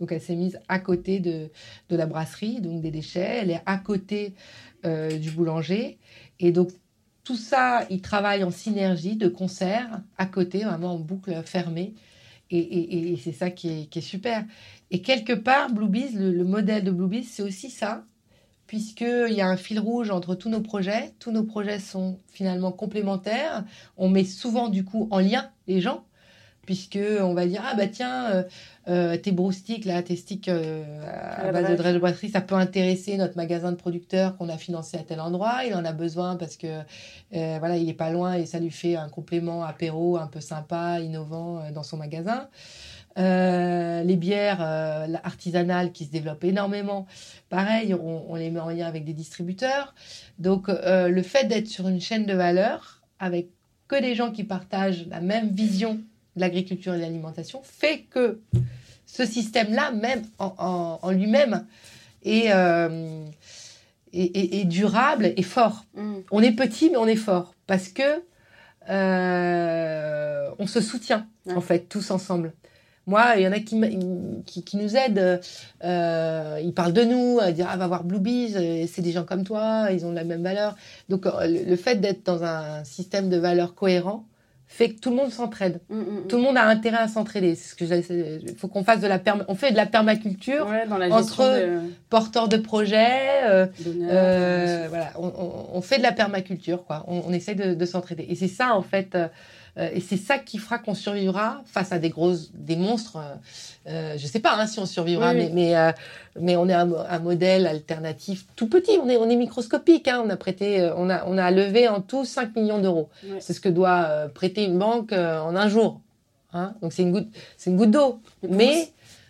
la brasserie, donc des déchets, elle est à côté du boulanger. Et donc, tout ça, ils travaillent en synergie, de concert, à côté, vraiment en boucle fermée. Et c'est ça qui est super. Et quelque part, Bluebees, le modèle de Bluebees, c'est aussi ça, puisqu'il y a un fil rouge entre tous nos projets. Tous nos projets sont finalement complémentaires. On met souvent, du coup, en lien les gens, puisqu'on va dire, ah bah tiens, tes brousticks, là, tes sticks à base de drèche de brasserie, ça peut intéresser notre magasin de producteurs qu'on a financé à tel endroit. Il en a besoin parce que voilà, il est pas loin et ça lui fait un complément apéro un peu sympa, innovant dans son magasin. Les bières artisanales qui se développent énormément, pareil, on les met en lien avec des distributeurs. Donc, le fait d'être sur une chaîne de valeur avec que des gens qui partagent la même vision de l'agriculture et de l'alimentation fait que ce système-là, même en lui-même, est durable et fort. On est petit, mais on est fort parce que on se soutient, en fait, tous ensemble. Moi, il y en a qui nous aident. Ils parlent de nous, à dire va voir Bluebees, c'est des gens comme toi, ils ont la même valeur. Donc, le fait d'être dans un système de valeurs cohérent fait que tout le monde s'entraide. Tout le monde a intérêt à s'entraider. C'est ce que il faut qu'on fasse on fait de la permaculture dans la entre porteurs de projets. Voilà, on fait de la permaculture, quoi. On essaie de s'entraider. Et c'est ça, en fait. Et c'est ça qui fera qu'on survivra face à des monstres. Je sais pas si on survivra, mais on est un modèle alternatif tout petit. On est microscopique. On a levé en tout 5 millions d'euros. Ouais. C'est ce que doit prêter une banque en un jour. Donc c'est une goutte d'eau. Mais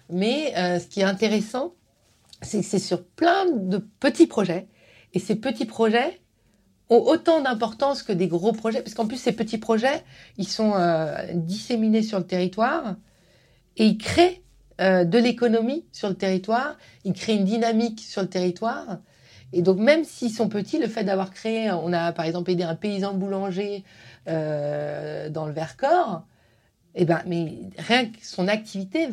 ce qui est intéressant, c'est que c'est sur plein de petits projets. Et ces petits projets ont autant d'importance que des gros projets, parce qu'en plus, ces petits projets, ils sont disséminés sur le territoire et ils créent de l'économie sur le territoire, ils créent une dynamique sur le territoire. Et donc, même s'ils sont petits, le fait d'avoir créé, on a par exemple aidé un paysan boulanger dans le Vercors, mais rien que son activité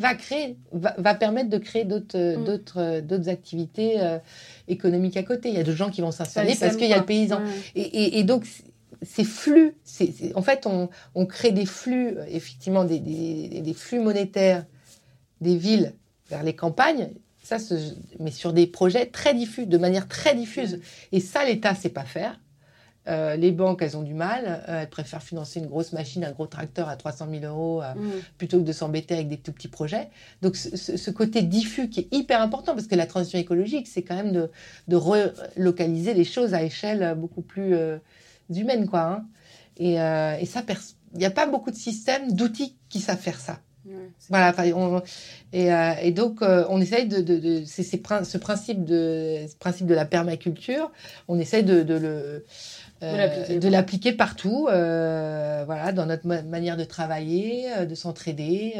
va permettre de créer d'autres activités économiques à côté. Il y a d'autres gens qui vont s'installer parce qu'il y a le paysan. Ouais. Et donc, ces flux, en fait, on crée des flux, effectivement, des flux monétaires des villes vers les campagnes, mais sur des projets très diffus, de manière très diffuse. Et ça, l'État ne sait pas faire. Les banques, elles ont du mal. Elles préfèrent financer une grosse machine, un gros tracteur à 300 000 euros plutôt que de s'embêter avec des tout petits projets. Donc, ce côté diffus qui est hyper important, parce que la transition écologique, c'est quand même de relocaliser les choses à échelle beaucoup plus humaine, quoi. Et ça, il n'y a pas beaucoup de systèmes, d'outils qui savent faire ça. Ouais, voilà, et donc on essaye ce principe de la permaculture, on essaye de l'appliquer partout, voilà, dans notre manière de travailler, de s'entraider,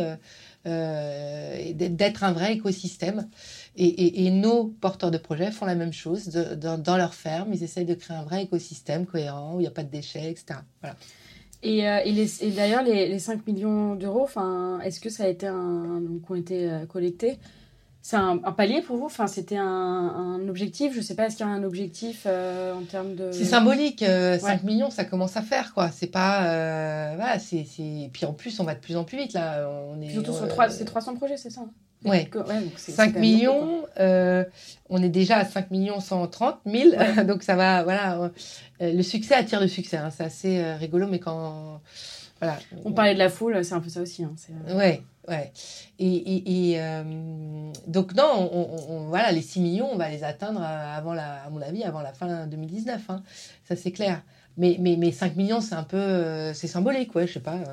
d'être un vrai écosystème. Et nos porteurs de projets font la même chose dans leur ferme. Ils essayent de créer un vrai écosystème cohérent où il n'y a pas de déchets, etc. Voilà. Et d'ailleurs, les 5 millions d'euros, est-ce que ça a été qui ont été collectés? C'est un palier pour vous? C'était un objectif? Je ne sais pas, est-ce qu'il y a un objectif en termes de... C'est symbolique. 5 millions, ça commence à faire, quoi. C'est pas... voilà, Puis en plus, on va de plus en plus vite, là. Surtout sur c'est 300 projets, c'est ça? Ouais. 5 millions, on est déjà à 5 130 000, ouais. Donc ça va, voilà. Le succès attire le succès, c'est assez rigolo, mais quand... Voilà. On parlait de la foule, c'est un peu ça aussi. Ouais. Et donc non, voilà, les 6 millions, on va les atteindre à mon avis, avant la fin 2019. Ça, c'est clair. Mais 5 millions, c'est un peu... c'est symbolique, je sais pas.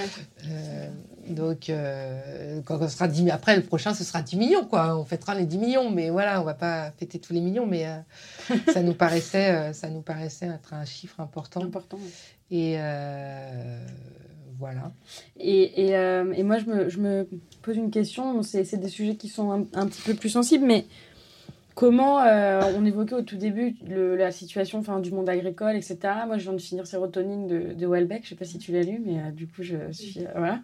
Donc, quand on sera 10 après, le prochain, ce sera 10 millions, quoi. On fêtera les 10 millions, mais voilà, on va pas fêter tous les millions, mais ça nous paraissait être un chiffre important. Important. Et voilà. Et moi, je me pose une question. C'est des sujets qui sont un petit peu plus sensibles, mais comment on évoquait au tout début la situation du monde agricole, etc. Moi, je viens de finir Sérotonine de Houellebecq. Je ne sais pas si tu l'as lu, mais du coup, je suis... voilà.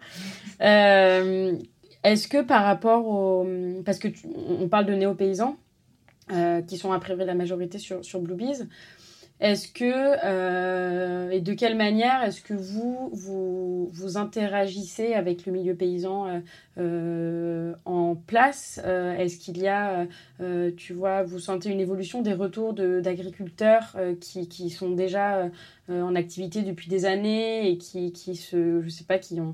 Est-ce que par rapport au... Parce que on parle de néo-paysans, qui sont a priori la majorité sur Bluebees. Est-ce que, et de quelle manière est-ce que vous interagissez avec le milieu paysan en place? Est-ce qu'il y a, tu vois, vous sentez une évolution des retours d'agriculteurs qui sont déjà en activité depuis des années et qui ont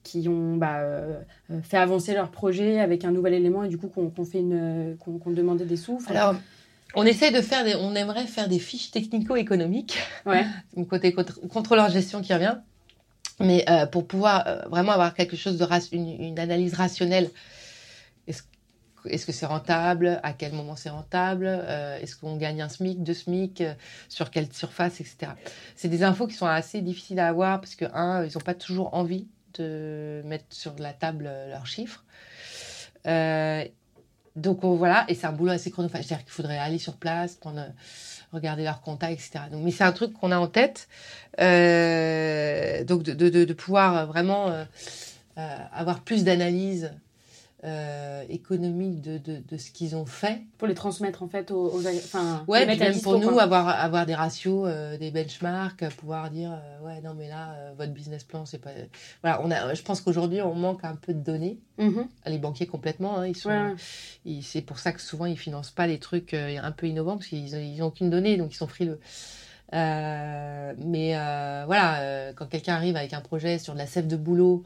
fait avancer leur projet avec un nouvel élément et du coup qu'on demandait des sous? Alors, on aimerait faire des fiches technico-économiques. Mon côté contrôleur gestion qui revient. Mais pour pouvoir vraiment avoir quelque chose une analyse rationnelle. Est-ce que c'est rentable? À quel moment c'est rentable? Est-ce qu'on gagne 1 SMIC, 2 SMIC? Sur quelle surface, etc. C'est des infos qui sont assez difficiles à avoir parce que, ils n'ont pas toujours envie de mettre sur la table leurs chiffres. Donc voilà, et c'est un boulot assez chronophage. C'est-à-dire qu'il faudrait aller sur place, regarder leurs contacts, etc. Donc, mais c'est un truc qu'on a en tête. Donc de pouvoir vraiment avoir plus d'analyse économique de ce qu'ils ont fait. Pour les transmettre en fait aux puis même pour nous, avoir des ratios, des benchmarks, pouvoir dire non mais là votre business plan c'est pas... Voilà, je pense qu'aujourd'hui on manque un peu de données. Les banquiers complètement, ils sont... c'est pour ça que souvent ils financent pas les trucs un peu innovants parce qu'ils ont aucune donnée, donc ils sont frileux. Voilà, quand quelqu'un arrive avec un projet sur de la sève de bouleau,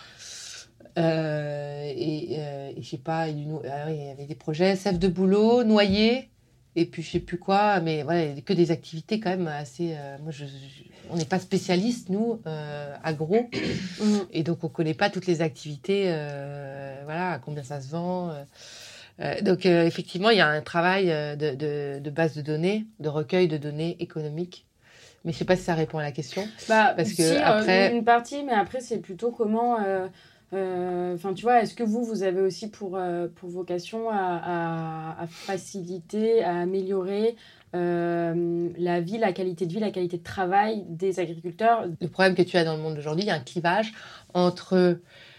je sais pas, il y avait des projets sève de bouleau, noyer, et puis je sais plus quoi, mais voilà, que des activités quand même assez... on n'est pas spécialistes, nous, agro, et donc on connaît pas toutes les activités, à combien ça se vend. Donc effectivement, il y a un travail de base de données, de recueil de données économiques. Mais je sais pas si ça répond à la question. Parce que après... une partie, mais après c'est plutôt comment... tu vois, est-ce que vous avez aussi pour vocation à faciliter, à améliorer la vie, la qualité de vie, la qualité de travail des agriculteurs? Le problème que tu as dans le monde d'aujourd'hui, il y a un clivage entre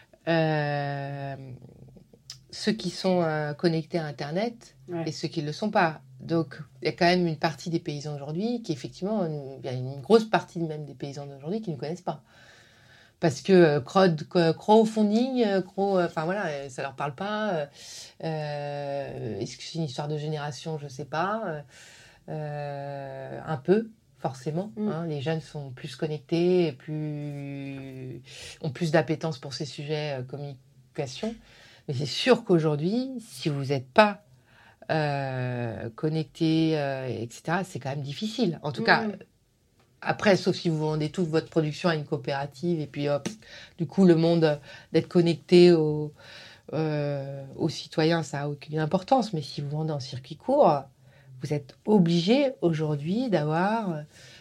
ceux qui sont connectés à Internet et ceux qui ne le sont pas. Donc, il y a quand même une partie des paysans aujourd'hui qui, effectivement, il y a une grosse partie même des paysans d'aujourd'hui qui ne connaissent pas. Parce que crowdfunding, ça leur parle pas. Est-ce que c'est une histoire de génération? Je sais pas. Un peu, forcément. Les jeunes sont plus connectés, ont plus d'appétence pour ces sujets communication. Mais c'est sûr qu'aujourd'hui, si vous n'êtes pas connecté, etc., c'est quand même difficile. En tout cas... Après, sauf si vous vendez toute votre production à une coopérative et puis du coup, le monde d'être connecté aux citoyens, ça n'a aucune importance. Mais si vous vendez en circuit court, vous êtes obligé aujourd'hui d'avoir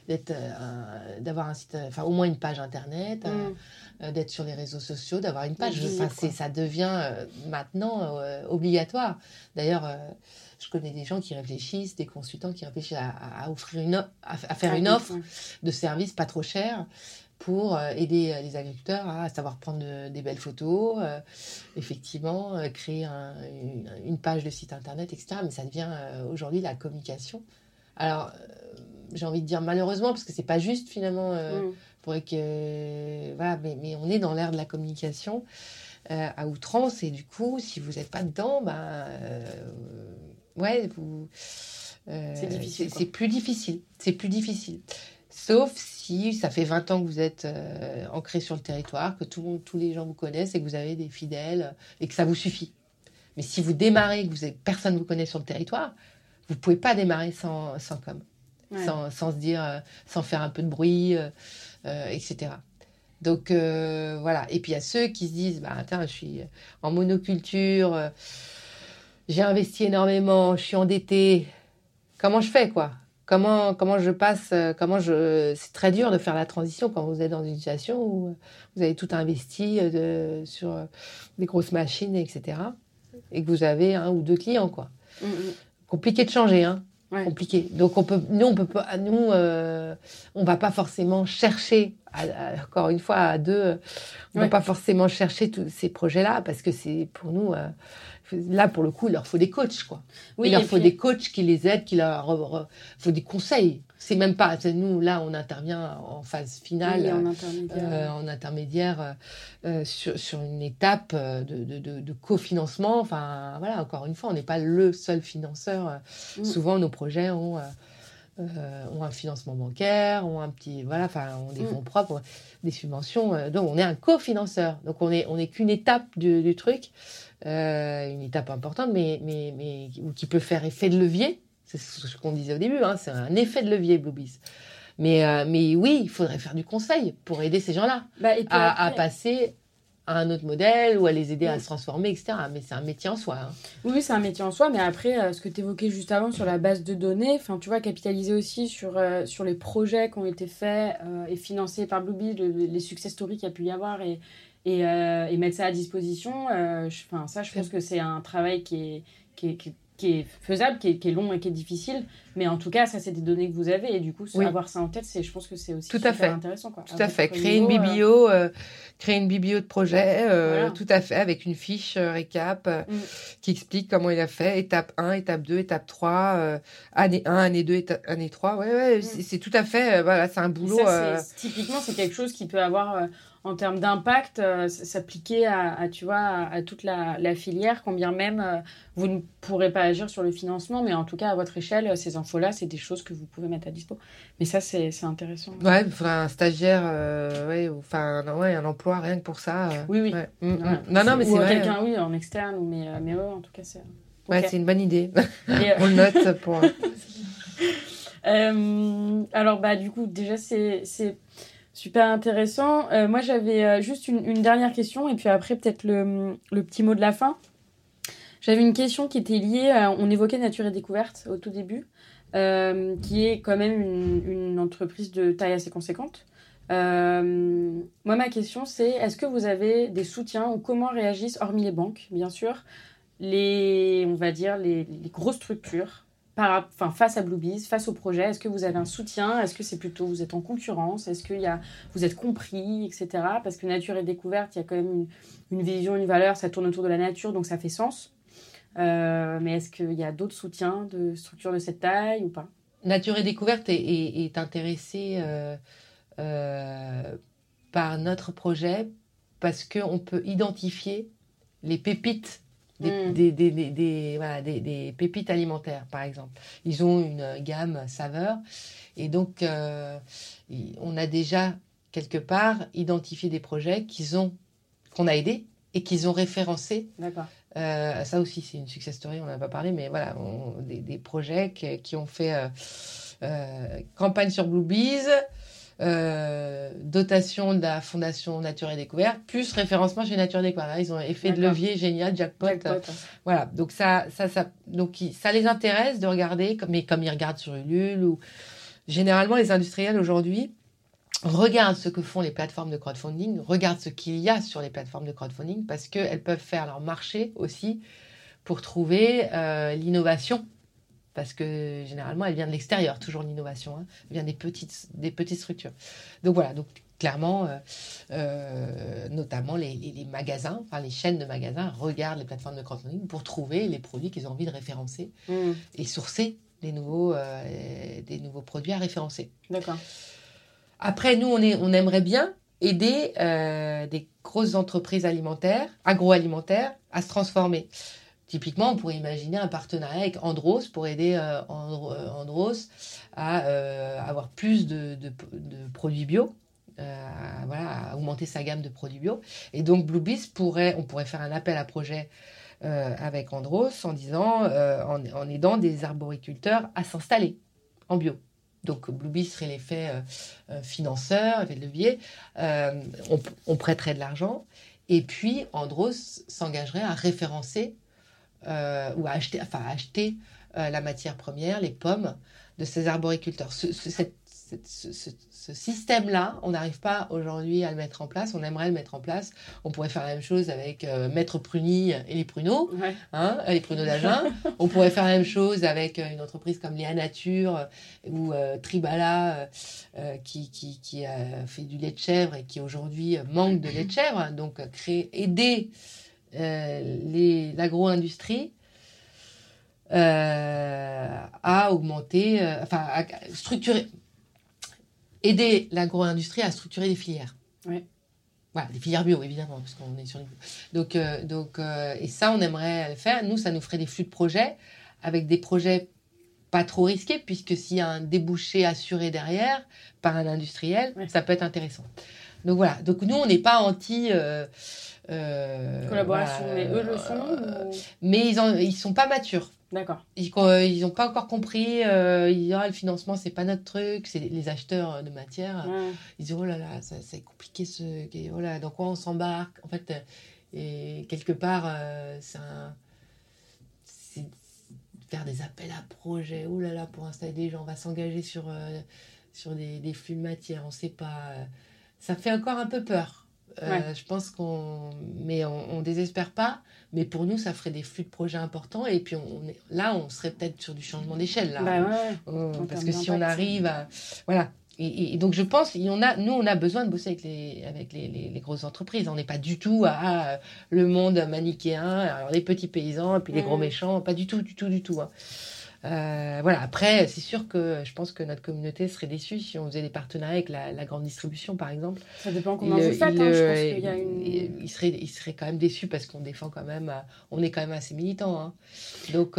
un site, au moins une page internet, d'être sur les réseaux sociaux, d'avoir une page. Ça devient maintenant obligatoire. D'ailleurs, je connais des gens qui réfléchissent, des consultants qui réfléchissent à faire une offre de service pas trop cher pour aider les agriculteurs à savoir prendre des belles photos, effectivement, créer une page de site internet, etc. Mais ça devient aujourd'hui la communication. Alors, j'ai envie de dire malheureusement, parce que c'est pas juste finalement, mais on est dans l'ère de la communication à outrance, et du coup, si vous n'êtes pas dedans, c'est difficile. C'est plus difficile. C'est plus difficile. Sauf si ça fait 20 ans que vous êtes ancré sur le territoire, que tous les gens vous connaissent et que vous avez des fidèles et que ça vous suffit. Mais si vous démarrez, que personne ne vous connaît sur le territoire, vous ne pouvez pas démarrer sans com. Ouais. sans se dire, sans faire un peu de bruit, etc. Donc voilà. Et puis il y a ceux qui se disent, attends, je suis en monoculture, j'ai investi énormément, je suis endettée. Comment je fais, quoi? Comment je passe, c'est très dur de faire la transition quand vous êtes dans une situation où vous avez tout investi sur des grosses machines, etc. Et que vous avez 1 ou 2 clients, quoi. Compliqué de changer, hein. Ouais. Compliqué. Donc on peut pas, on va pas forcément chercher, encore une fois, à 2, on va pas forcément chercher tous ces projets-là parce que c'est pour nous, là pour le coup, il leur faut des coachs, quoi. Oui, il leur faut des coachs qui les aident, faut des conseils. C'est même pas, nous là, on intervient en phase finale, en intermédiaire, sur une étape de cofinancement. Enfin voilà, encore une fois, on n'est pas le seul financeur. Souvent, nos projets ont un financement bancaire, ont ont des fonds propres, des subventions. Donc on est un cofinanceur. Donc on est qu'une étape du truc, une étape importante, mais qui peut faire effet de levier. C'est ce qu'on disait au début, hein, c'est un effet de levier, Bluebees. Mais oui, il faudrait faire du conseil pour aider ces gens-là à passer à un autre modèle ou à les aider à se transformer, etc. Mais c'est un métier en soi. Hein. Oui, c'est un métier en soi, mais après, ce que tu évoquais juste avant sur la base de données, tu vois, capitaliser aussi sur les projets qui ont été faits et financés par Bluebees, les success stories qu'il y a pu y avoir et mettre ça à disposition, je pense que c'est un travail qui est faisable, qui est long et qui est difficile, mais en tout cas, ça, c'est des données que vous avez, et du coup, avoir ça en tête, je pense que c'est aussi super intéressant. Quoi. Tout à fait. Créer une biblio de projet, voilà. Tout à fait, avec une fiche récap qui explique comment il a fait, étape 1, étape 2, étape 3, année 1, année 2, année 3. C'est tout à fait, c'est un boulot. Ça, typiquement, c'est quelque chose qui peut avoir... en termes d'impact, s'appliquer à toute la filière, combien même vous ne pourrez pas agir sur le financement, mais en tout cas, à votre échelle, ces infos-là, c'est des choses que vous pouvez mettre à dispo. Mais ça, c'est intéressant. Ouais, il faudrait un stagiaire, un emploi, rien que pour ça. Oui. Ouais. Voilà. Non, mais c'est vrai. Quelqu'un, en externe, mais en tout cas, c'est... Ouais, c'est une bonne idée. On le note pour... Alors, du coup, déjà, c'est super intéressant. Moi, j'avais juste une dernière question, et puis après, peut-être le petit mot de la fin. J'avais une question qui était liée, on évoquait Nature et Découverte au tout début, qui est quand même une entreprise de taille assez conséquente. Moi, ma question, c'est, est-ce que vous avez des soutiens, ou comment réagissent, hormis les banques, bien sûr, les grosses structures face à Bluebees, face au projet? Est-ce que vous avez un soutien? Est-ce que c'est plutôt vous êtes en concurrence? Est-ce que vous êtes compris, etc. Parce que Nature et Découverte, il y a quand même une vision, une valeur, ça tourne autour de la nature, donc ça fait sens. Mais est-ce qu'il y a d'autres soutiens de structures de cette taille ou pas? Nature et Découverte est intéressée par notre projet parce qu'on peut identifier les pépites des pépites alimentaires, par exemple. Ils ont une gamme saveur et donc on a déjà quelque part identifié des projets qu'on a aidés et qu'ils ont référencés. D'accord. Ça aussi, c'est une success story, on n'en a pas parlé, mais voilà, des projets qui ont fait campagne sur Bluebees, dotation de la Fondation Nature et Découverte, plus référencement chez Nature et Découverte. Ils ont effet de levier génial, jackpot. Voilà, donc ça les intéresse de regarder, mais comme ils regardent sur Ulule, ou généralement les industriels aujourd'hui regardent ce que font les plateformes de crowdfunding, regardent ce qu'il y a sur les plateformes de crowdfunding, parce qu'elles peuvent faire leur marché aussi pour trouver l'innovation. Parce que généralement, elle vient de l'extérieur, toujours l'innovation. Hein. Elle vient des petites structures. Donc voilà, donc clairement, notamment les magasins, enfin les chaînes de magasins regardent les plateformes de crowdfunding pour trouver les produits qu'ils ont envie de référencer et sourcer des nouveaux produits à référencer. D'accord. Après, nous, on aimerait bien aider des grosses entreprises agroalimentaires à se transformer. Typiquement, on pourrait imaginer un partenariat avec Andros pour aider Andros à avoir plus de produits bio, à augmenter sa gamme de produits bio. Et donc, Bluebees on pourrait faire un appel à projet avec Andros en disant, en aidant des arboriculteurs à s'installer en bio. Donc Bluebees serait l'effet financeur, effet de levier. On prêterait de l'argent. Et puis Andros s'engagerait à référencer ou à acheter la matière première, les pommes, de ces arboriculteurs. Ce système-là, on n'arrive pas aujourd'hui à le mettre en place. On aimerait le mettre en place. On pourrait faire la même chose avec Maître Pruny et les pruneaux, les pruneaux d'Agen. On pourrait faire la même chose avec une entreprise comme Léa Nature ou Tribala qui a fait du lait de chèvre et qui aujourd'hui manque de lait de chèvre. Donc aider l'agro-industrie à augmenter, à structurer. Aider l'agro-industrie à structurer des filières. Ouais. Voilà, des filières bio, évidemment, parce qu'on est sur les bio. Donc, et ça, on aimerait le faire. Nous, ça nous ferait des flux de projets, avec des projets pas trop risqués, puisque s'il y a un débouché assuré derrière, par un industriel, ça peut être intéressant. Donc voilà, donc nous, on n'est pas anti... collaboration, mais eux le sont Mais ils sont pas matures. D'accord. Ils n'ont pas encore compris. Ils disent le financement, c'est pas notre truc. C'est les acheteurs de matière. Ils disent oh là là, c'est compliqué. Oh là, dans quoi on s'embarque? En fait, et quelque part, c'est faire des appels à projets. Oh là là, pour installer des gens, on va s'engager sur des flux de matière. On sait pas. Ça fait encore un peu peur. Je pense qu'on désespère pas, mais pour nous ça ferait des flux de projets importants et puis on serait peut-être sur du changement d'échelle là, parce que si on arrive à voilà et donc je pense on a besoin de bosser avec les grosses entreprises. On n'est pas du tout à le monde manichéen, alors les petits paysans et puis les gros méchants, pas du tout hein. Voilà. Après, c'est sûr que je pense que notre communauté serait déçue si on faisait des partenariats avec la grande distribution, par exemple. Ça dépend comment vous faites. Je pense qu'il y a il serait quand même déçu parce qu'on défend quand même. On est quand même assez militants. Hein. Donc,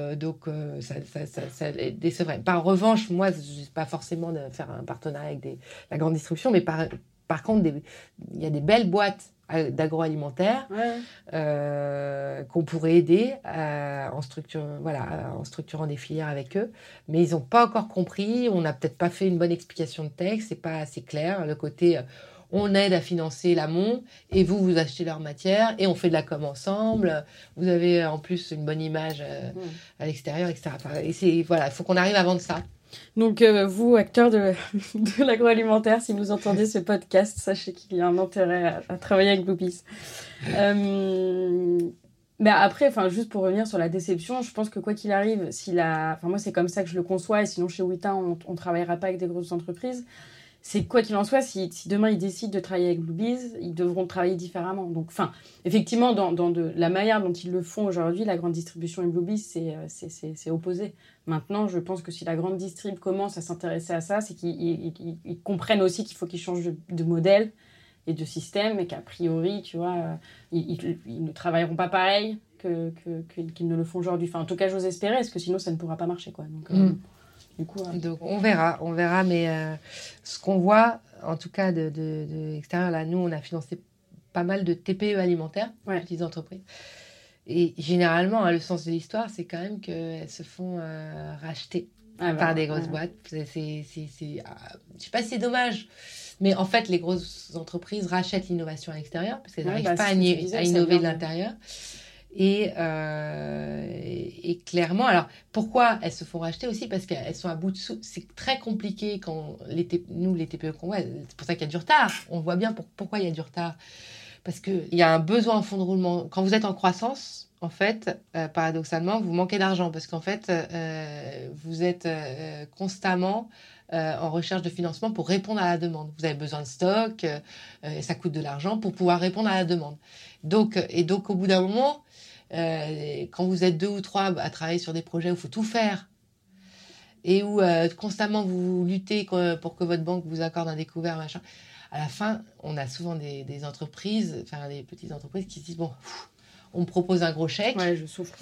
ça les décevrait. En revanche, moi, je ne sais pas forcément de faire un partenariat avec la grande distribution, mais par contre, il y a des belles boîtes d'agroalimentaire qu'on pourrait aider en structurant des filières avec eux, mais ils n'ont pas encore compris. On n'a peut-être pas fait une bonne explication de texte, c'est pas assez clair le côté on aide à financer l'amont et vous achetez leur matière et on fait de la com ensemble, vous avez en plus une bonne image à l'extérieur, etc. Et il faut qu'on arrive à vendre ça. Donc, vous, acteurs de l'agroalimentaire, si vous entendez ce podcast, sachez qu'il y a un intérêt à travailler avec Bluebees. Mais après, juste pour revenir sur la déception, je pense que quoi qu'il arrive, moi, c'est comme ça que je le conçois, et sinon, chez Wita, on ne travaillera pas avec des grosses entreprises. C'est quoi qu'il en soit, si demain ils décident de travailler avec Bluebees, ils devront travailler différemment. Donc, effectivement, dans la manière dont ils le font aujourd'hui, la grande distribution et Bluebees, c'est opposé. Maintenant, je pense que si la grande distrib commence à s'intéresser à ça, c'est qu'ils comprennent aussi qu'il faut qu'ils changent de modèle et de système, et qu'a priori, tu vois, ils ne travailleront pas pareil qu'ils ne le font aujourd'hui. En tout cas, j'ose espérer, parce que sinon, ça ne pourra pas marcher, quoi. Donc, du coup, donc on verra, mais ce qu'on voit, en tout cas de l'extérieur, là, nous, on a financé pas mal de TPE alimentaires, petites entreprises. Et généralement, le sens de l'histoire, c'est quand même qu'elles se font racheter par des grosses boîtes. Je ne sais pas si c'est dommage, mais en fait, les grosses entreprises rachètent l'innovation à l'extérieur parce qu'elles n'arrivent pas à innover de l'intérieur. Et clairement, alors pourquoi elles se font racheter aussi? Parce qu'elles sont à bout de sous. C'est très compliqué quand les TPE qu'on voit, c'est pour ça qu'il y a du retard. On voit bien pourquoi il y a du retard. Parce qu'il y a un besoin en fonds de roulement. Quand vous êtes en croissance, en fait, paradoxalement, vous manquez d'argent parce qu'en fait, vous êtes constamment en recherche de financement pour répondre à la demande. Vous avez besoin de stock, ça coûte de l'argent pour pouvoir répondre à la demande. Donc, au bout d'un moment, quand vous êtes 2 ou 3 à travailler sur des projets où il faut tout faire et où constamment vous luttez pour que votre banque vous accorde un découvert, machin, à la fin, on a souvent des entreprises, des petites entreprises qui se disent, bon, on me propose un gros chèque. Ouais, je souffre.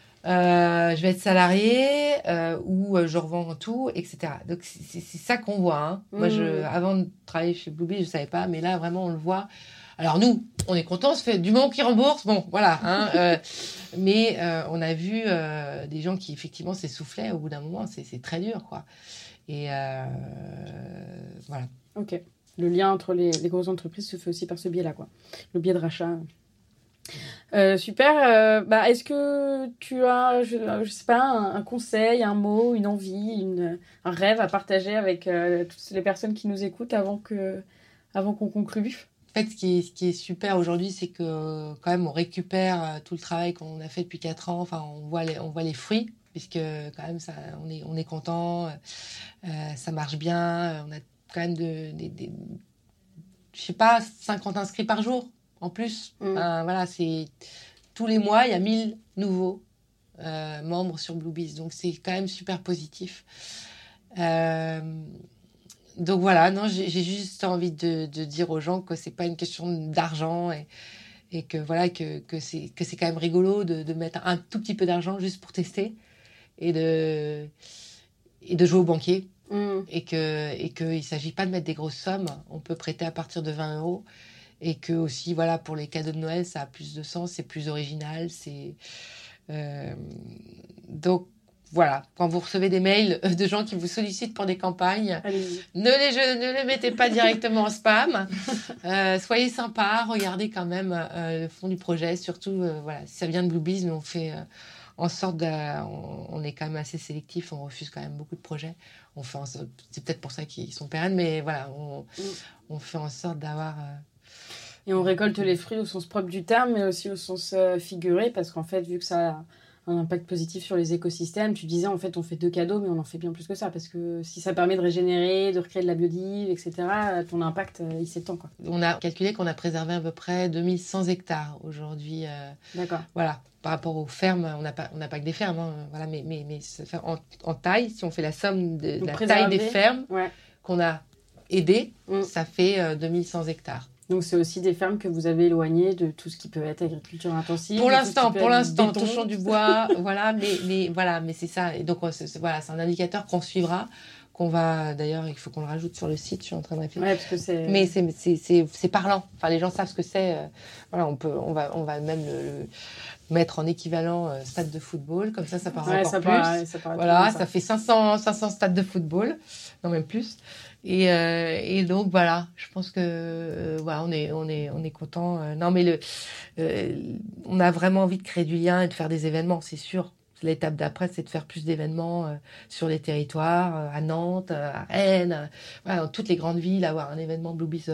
Je vais être salarié ou je revends tout, etc. Donc, c'est ça qu'on voit. Hein. Moi, avant de travailler chez Bluebees, je ne savais pas, mais là, vraiment, on le voit. Alors, nous, on est contents, ça fait du moment qu'ils remboursent. Bon, voilà. Hein, mais on a vu des gens qui, effectivement, s'essoufflaient au bout d'un moment. C'est très dur, quoi. Et voilà. Ok. Le lien entre les grosses entreprises se fait aussi par ce biais-là, quoi. Le biais de rachat. Super. Est-ce que tu as, je sais pas, un conseil, un mot, une envie, un rêve à partager avec toutes les personnes qui nous écoutent avant qu'on conclue? En fait, ce qui est super aujourd'hui, c'est que quand même on récupère tout le travail qu'on a fait depuis 4 ans. Enfin, on voit les fruits, puisque quand même ça, on est content, ça marche bien. On a quand même je sais pas, 50 inscrits par jour en plus. Voilà, c'est tous les mois, il y a 1000 nouveaux membres sur Bluebees, donc c'est quand même super positif. Donc voilà, non, j'ai juste envie de dire aux gens que c'est pas une question d'argent et que voilà que c'est quand même rigolo de mettre un tout petit peu d'argent juste pour tester et de jouer au banquier. Et qu'il s'agit pas de mettre des grosses sommes, on peut prêter à partir de 20 €, et que aussi voilà, pour les cadeaux de Noël ça a plus de sens, c'est plus original, donc voilà, quand vous recevez des mails de gens qui vous sollicitent pour des campagnes, ne les mettez pas directement en spam. Soyez sympa, regardez quand même le fond du projet. Surtout, voilà, si ça vient de Bluebees, nous on fait en sorte on est quand même assez sélectif, on refuse quand même beaucoup de projets. C'est peut-être pour ça qu'ils sont pérennes, mais voilà, on fait en sorte d'avoir... Et on récolte les fruits au sens propre du terme, mais aussi au sens figuré, parce qu'en fait, vu que ça a un impact positif sur les écosystèmes, tu disais, en fait, on fait 2 cadeaux, mais on en fait bien plus que ça, parce que si ça permet de régénérer, de recréer de la biodive, etc., ton impact, il s'étend, quoi. On a calculé qu'on a préservé à peu près 2100 hectares aujourd'hui. D'accord. Voilà, par rapport aux fermes, on n'a pas que des fermes, hein, voilà, mais en taille, si on fait la somme de la taille des fermes qu'on a aidées, ça fait 2100 hectares. Donc, c'est aussi des fermes que vous avez éloignées de tout ce qui peut être agriculture intensive. Pour l'instant, touchons du bois, voilà, mais c'est ça. Et donc, c'est un indicateur qu'on suivra, qu'on va, d'ailleurs, il faut qu'on le rajoute sur le site, je suis en train de réfléchir. Ouais, parce que c'est... Mais c'est parlant. Enfin, les gens savent ce que c'est. Voilà, on va même le mettre en équivalent stade de football, comme ça part encore plus. Ça paraît voilà, ça fait 500 stades de football, non même plus. Et donc voilà, je pense que voilà, on est content. Non mais on a vraiment envie de créer du lien et de faire des événements, c'est sûr. L'étape d'après, c'est de faire plus d'événements sur les territoires, à Nantes, à Rennes, voilà, dans toutes les grandes villes, avoir un événement Bluebees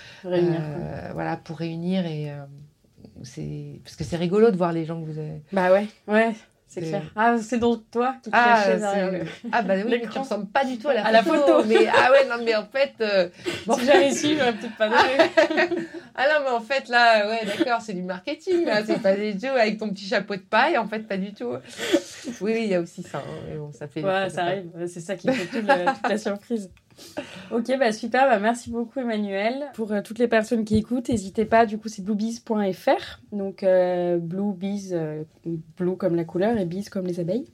voilà, pour réunir. Et parce que c'est rigolo de voir les gens que vous avez. Bah ouais, c'est clair. Ah, c'est donc toi tout caché derrière Ah bah oui, mais tu ressembles pas du tout à la photo. Mais non, mais en fait... si j'avais su, j'aurais peut-être pas donné. Ah non, mais en fait, là, ouais, d'accord, c'est du marketing, là. C'est pas du tout avec ton petit chapeau de paille, en fait, pas du tout. Oui, il y a aussi ça. Hein. Mais bon, ça fait... Ouais, ça arrive. C'est ça qui fait toute la surprise. Ok, super. Merci beaucoup, Emmanuelle. Pour toutes les personnes qui écoutent, n'hésitez pas. Du coup, c'est bluebees.fr. Donc, Bluebees, blue comme la couleur et bees comme les abeilles.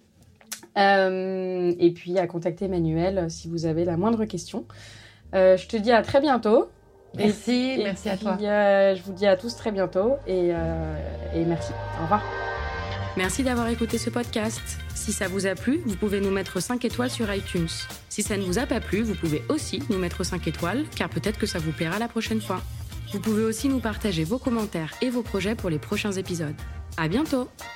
Et puis, à contacter Emmanuelle si vous avez la moindre question. Je te dis à très bientôt. Merci à toi. Je vous dis à tous très bientôt et merci. Au revoir. Merci d'avoir écouté ce podcast. Si ça vous a plu, vous pouvez nous mettre 5 étoiles sur iTunes. Si ça ne vous a pas plu, vous pouvez aussi nous mettre 5 étoiles, car peut-être que ça vous plaira la prochaine fois. Vous pouvez aussi nous partager vos commentaires et vos projets pour les prochains épisodes. À bientôt!